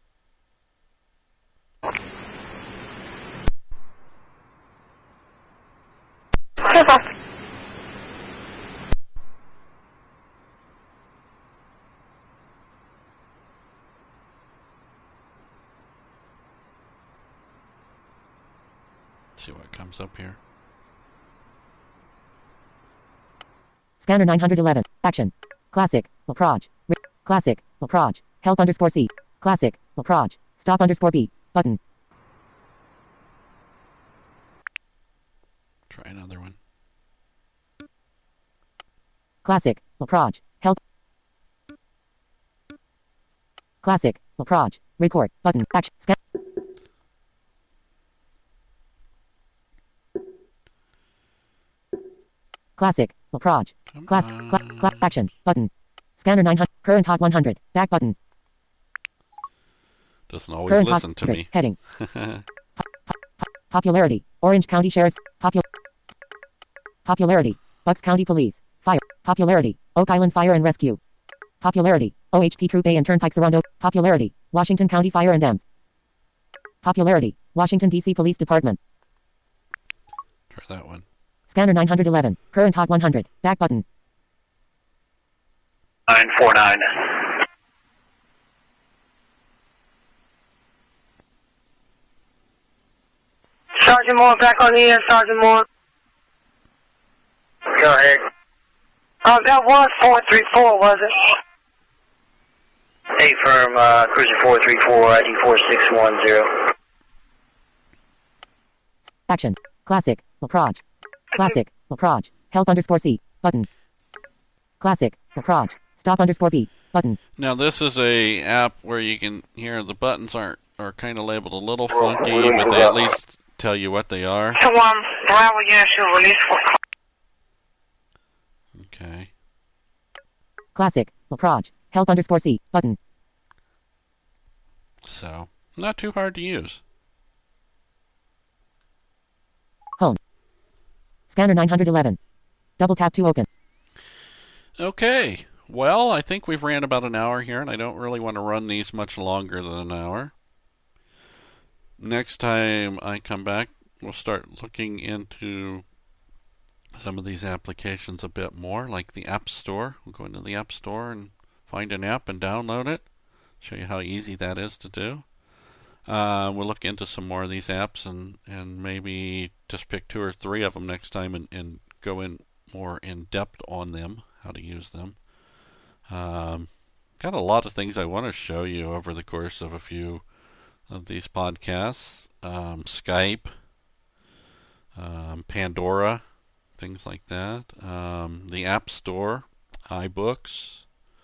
Let's see what comes up here. Scanner nine eleven. Action. Classic. Laprage. Re- Classic. Laprage. Help underscore C. Classic. Laprage. Stop underscore B. Button. Try another one. Classic. Laprage. Help. Classic. Laprage. Report. Button. Action. Scan. Classic. Laprage. Class. Cla- cla- action. Button. Scanner nine hundred. Current hot one hundred. Back button. Doesn't always Current listen hot to me. Heading. Po- po- po- popularity. Orange County Sheriff's. Popu- popularity. Bucks County Police. Fire. Popularity. Oak Island Fire and Rescue. Popularity. O H P Troop A and Turnpike Surround. Popularity. Washington County Fire and E M S. Popularity. Washington D C Police Department. Try that one. Scanner nine eleven. Current hot one hundred. Back button. nine four nine. Sergeant Moore, back on the air, Sergeant Moore. Go ahead. Um, that was four three four, was it? Hey, firm, uh, cruiser four three four, I D four six one zero. Action. Classic. Laprage. Classic. Laprage. Help underscore C. Button. Classic. Laprage. Stop underscore B. Button. Now this is a app where you can hear the buttons aren't are kind of labeled a little funky, but they at least tell you what they are. So, um, Bravo Yankee release for... Okay. Classic. Laprage. Help underscore C. Button. So, not too hard to use. Home. Scanner nine eleven. Double tap to open. Okay. Well, I think we've ran about an hour here, and I don't really want to run these much longer than an hour. Next time I come back, we'll start looking into some of these applications a bit more, like the App Store. We'll go into the App Store and find an app and download it. Show you how easy that is to do. Uh, we'll look into some more of these apps and, and maybe just pick two or three of them next time and, and go in more in depth on them, how to use them. Um, got a lot of things I want to show you over the course of a few of these podcasts. Um, Skype, um, Pandora, things like that. Um, the App Store, iBooks,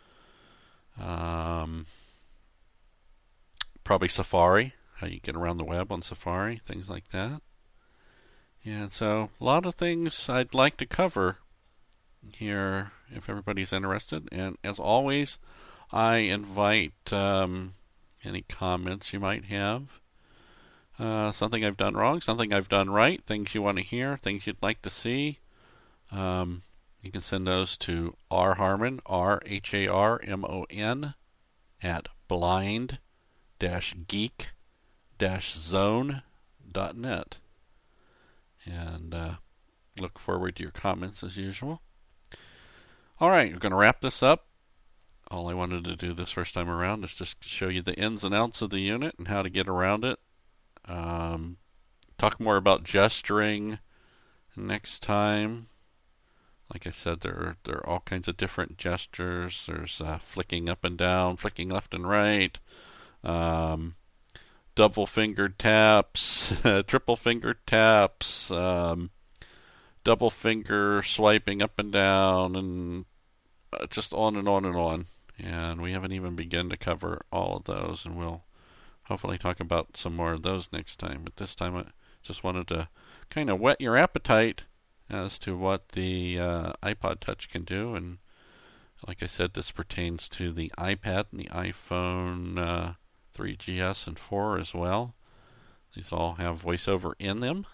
um, probably Safari, how you get around the web on Safari, things like that. And so a lot of things I'd like to cover here if everybody's interested. And as always, I invite um, any comments you might have. Uh, something I've done wrong, something I've done right, things you want to hear, things you'd like to see. Um, you can send those to rharmon, R H A R M O N, at blind dash geek dash zone dot net. And uh, look forward to your comments as usual. All right, we're going to wrap this up. All I wanted to do this first time around is just show you the ins and outs of the unit and how to get around it. Um, talk more about gesturing next time. Like I said, there are, there are all kinds of different gestures. There's uh, flicking up and down, flicking left and right, um, double fingered taps, triple fingered taps, um, double finger swiping up and down, and uh, just on and on and on. And we haven't even begun to cover all of those, and we'll hopefully talk about some more of those next time. But this time I just wanted to kind of whet your appetite as to what the uh, iPod Touch can do. And like I said, this pertains to the iPad and the iPhone uh, three G S and four as well. These all have VoiceOver in them.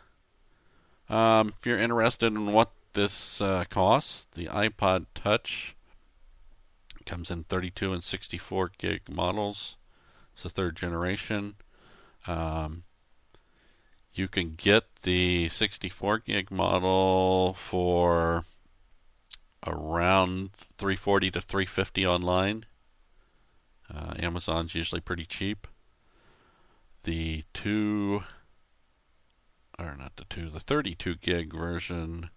Um, if you're interested in what this uh, costs, the iPod Touch comes in thirty-two and sixty-four gig models. It's the third generation. Um, you can get the sixty-four gig model for around three forty to three fifty online. Uh, Amazon's usually pretty cheap. The two, or not the two, the thirty-two gig version,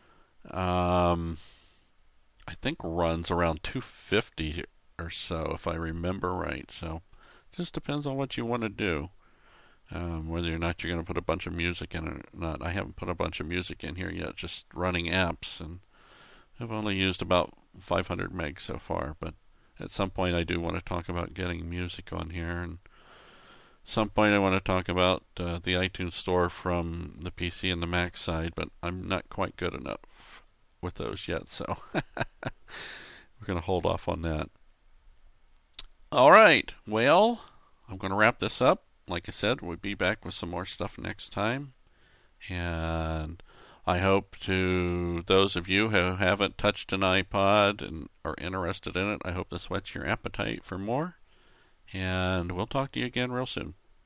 um, I think runs around two fifty or so, if I remember right. So, just depends on what you want to do. Um, whether or not you're going to put a bunch of music in it or not. I haven't put a bunch of music in here yet, just running apps, and I've only used about five hundred megs so far. But at some point, I do want to talk about getting music on here, and at some point, I want to talk about uh, the iTunes Store from the P C and the Mac side, but I'm not quite good enough with those yet, so we're going to hold off on that. All right, well, I'm going to wrap this up. Like I said, we'll be back with some more stuff next time. And I hope to those of you who haven't touched an iPod and are interested in it, I hope this whets your appetite for more. And we'll talk to you again real soon.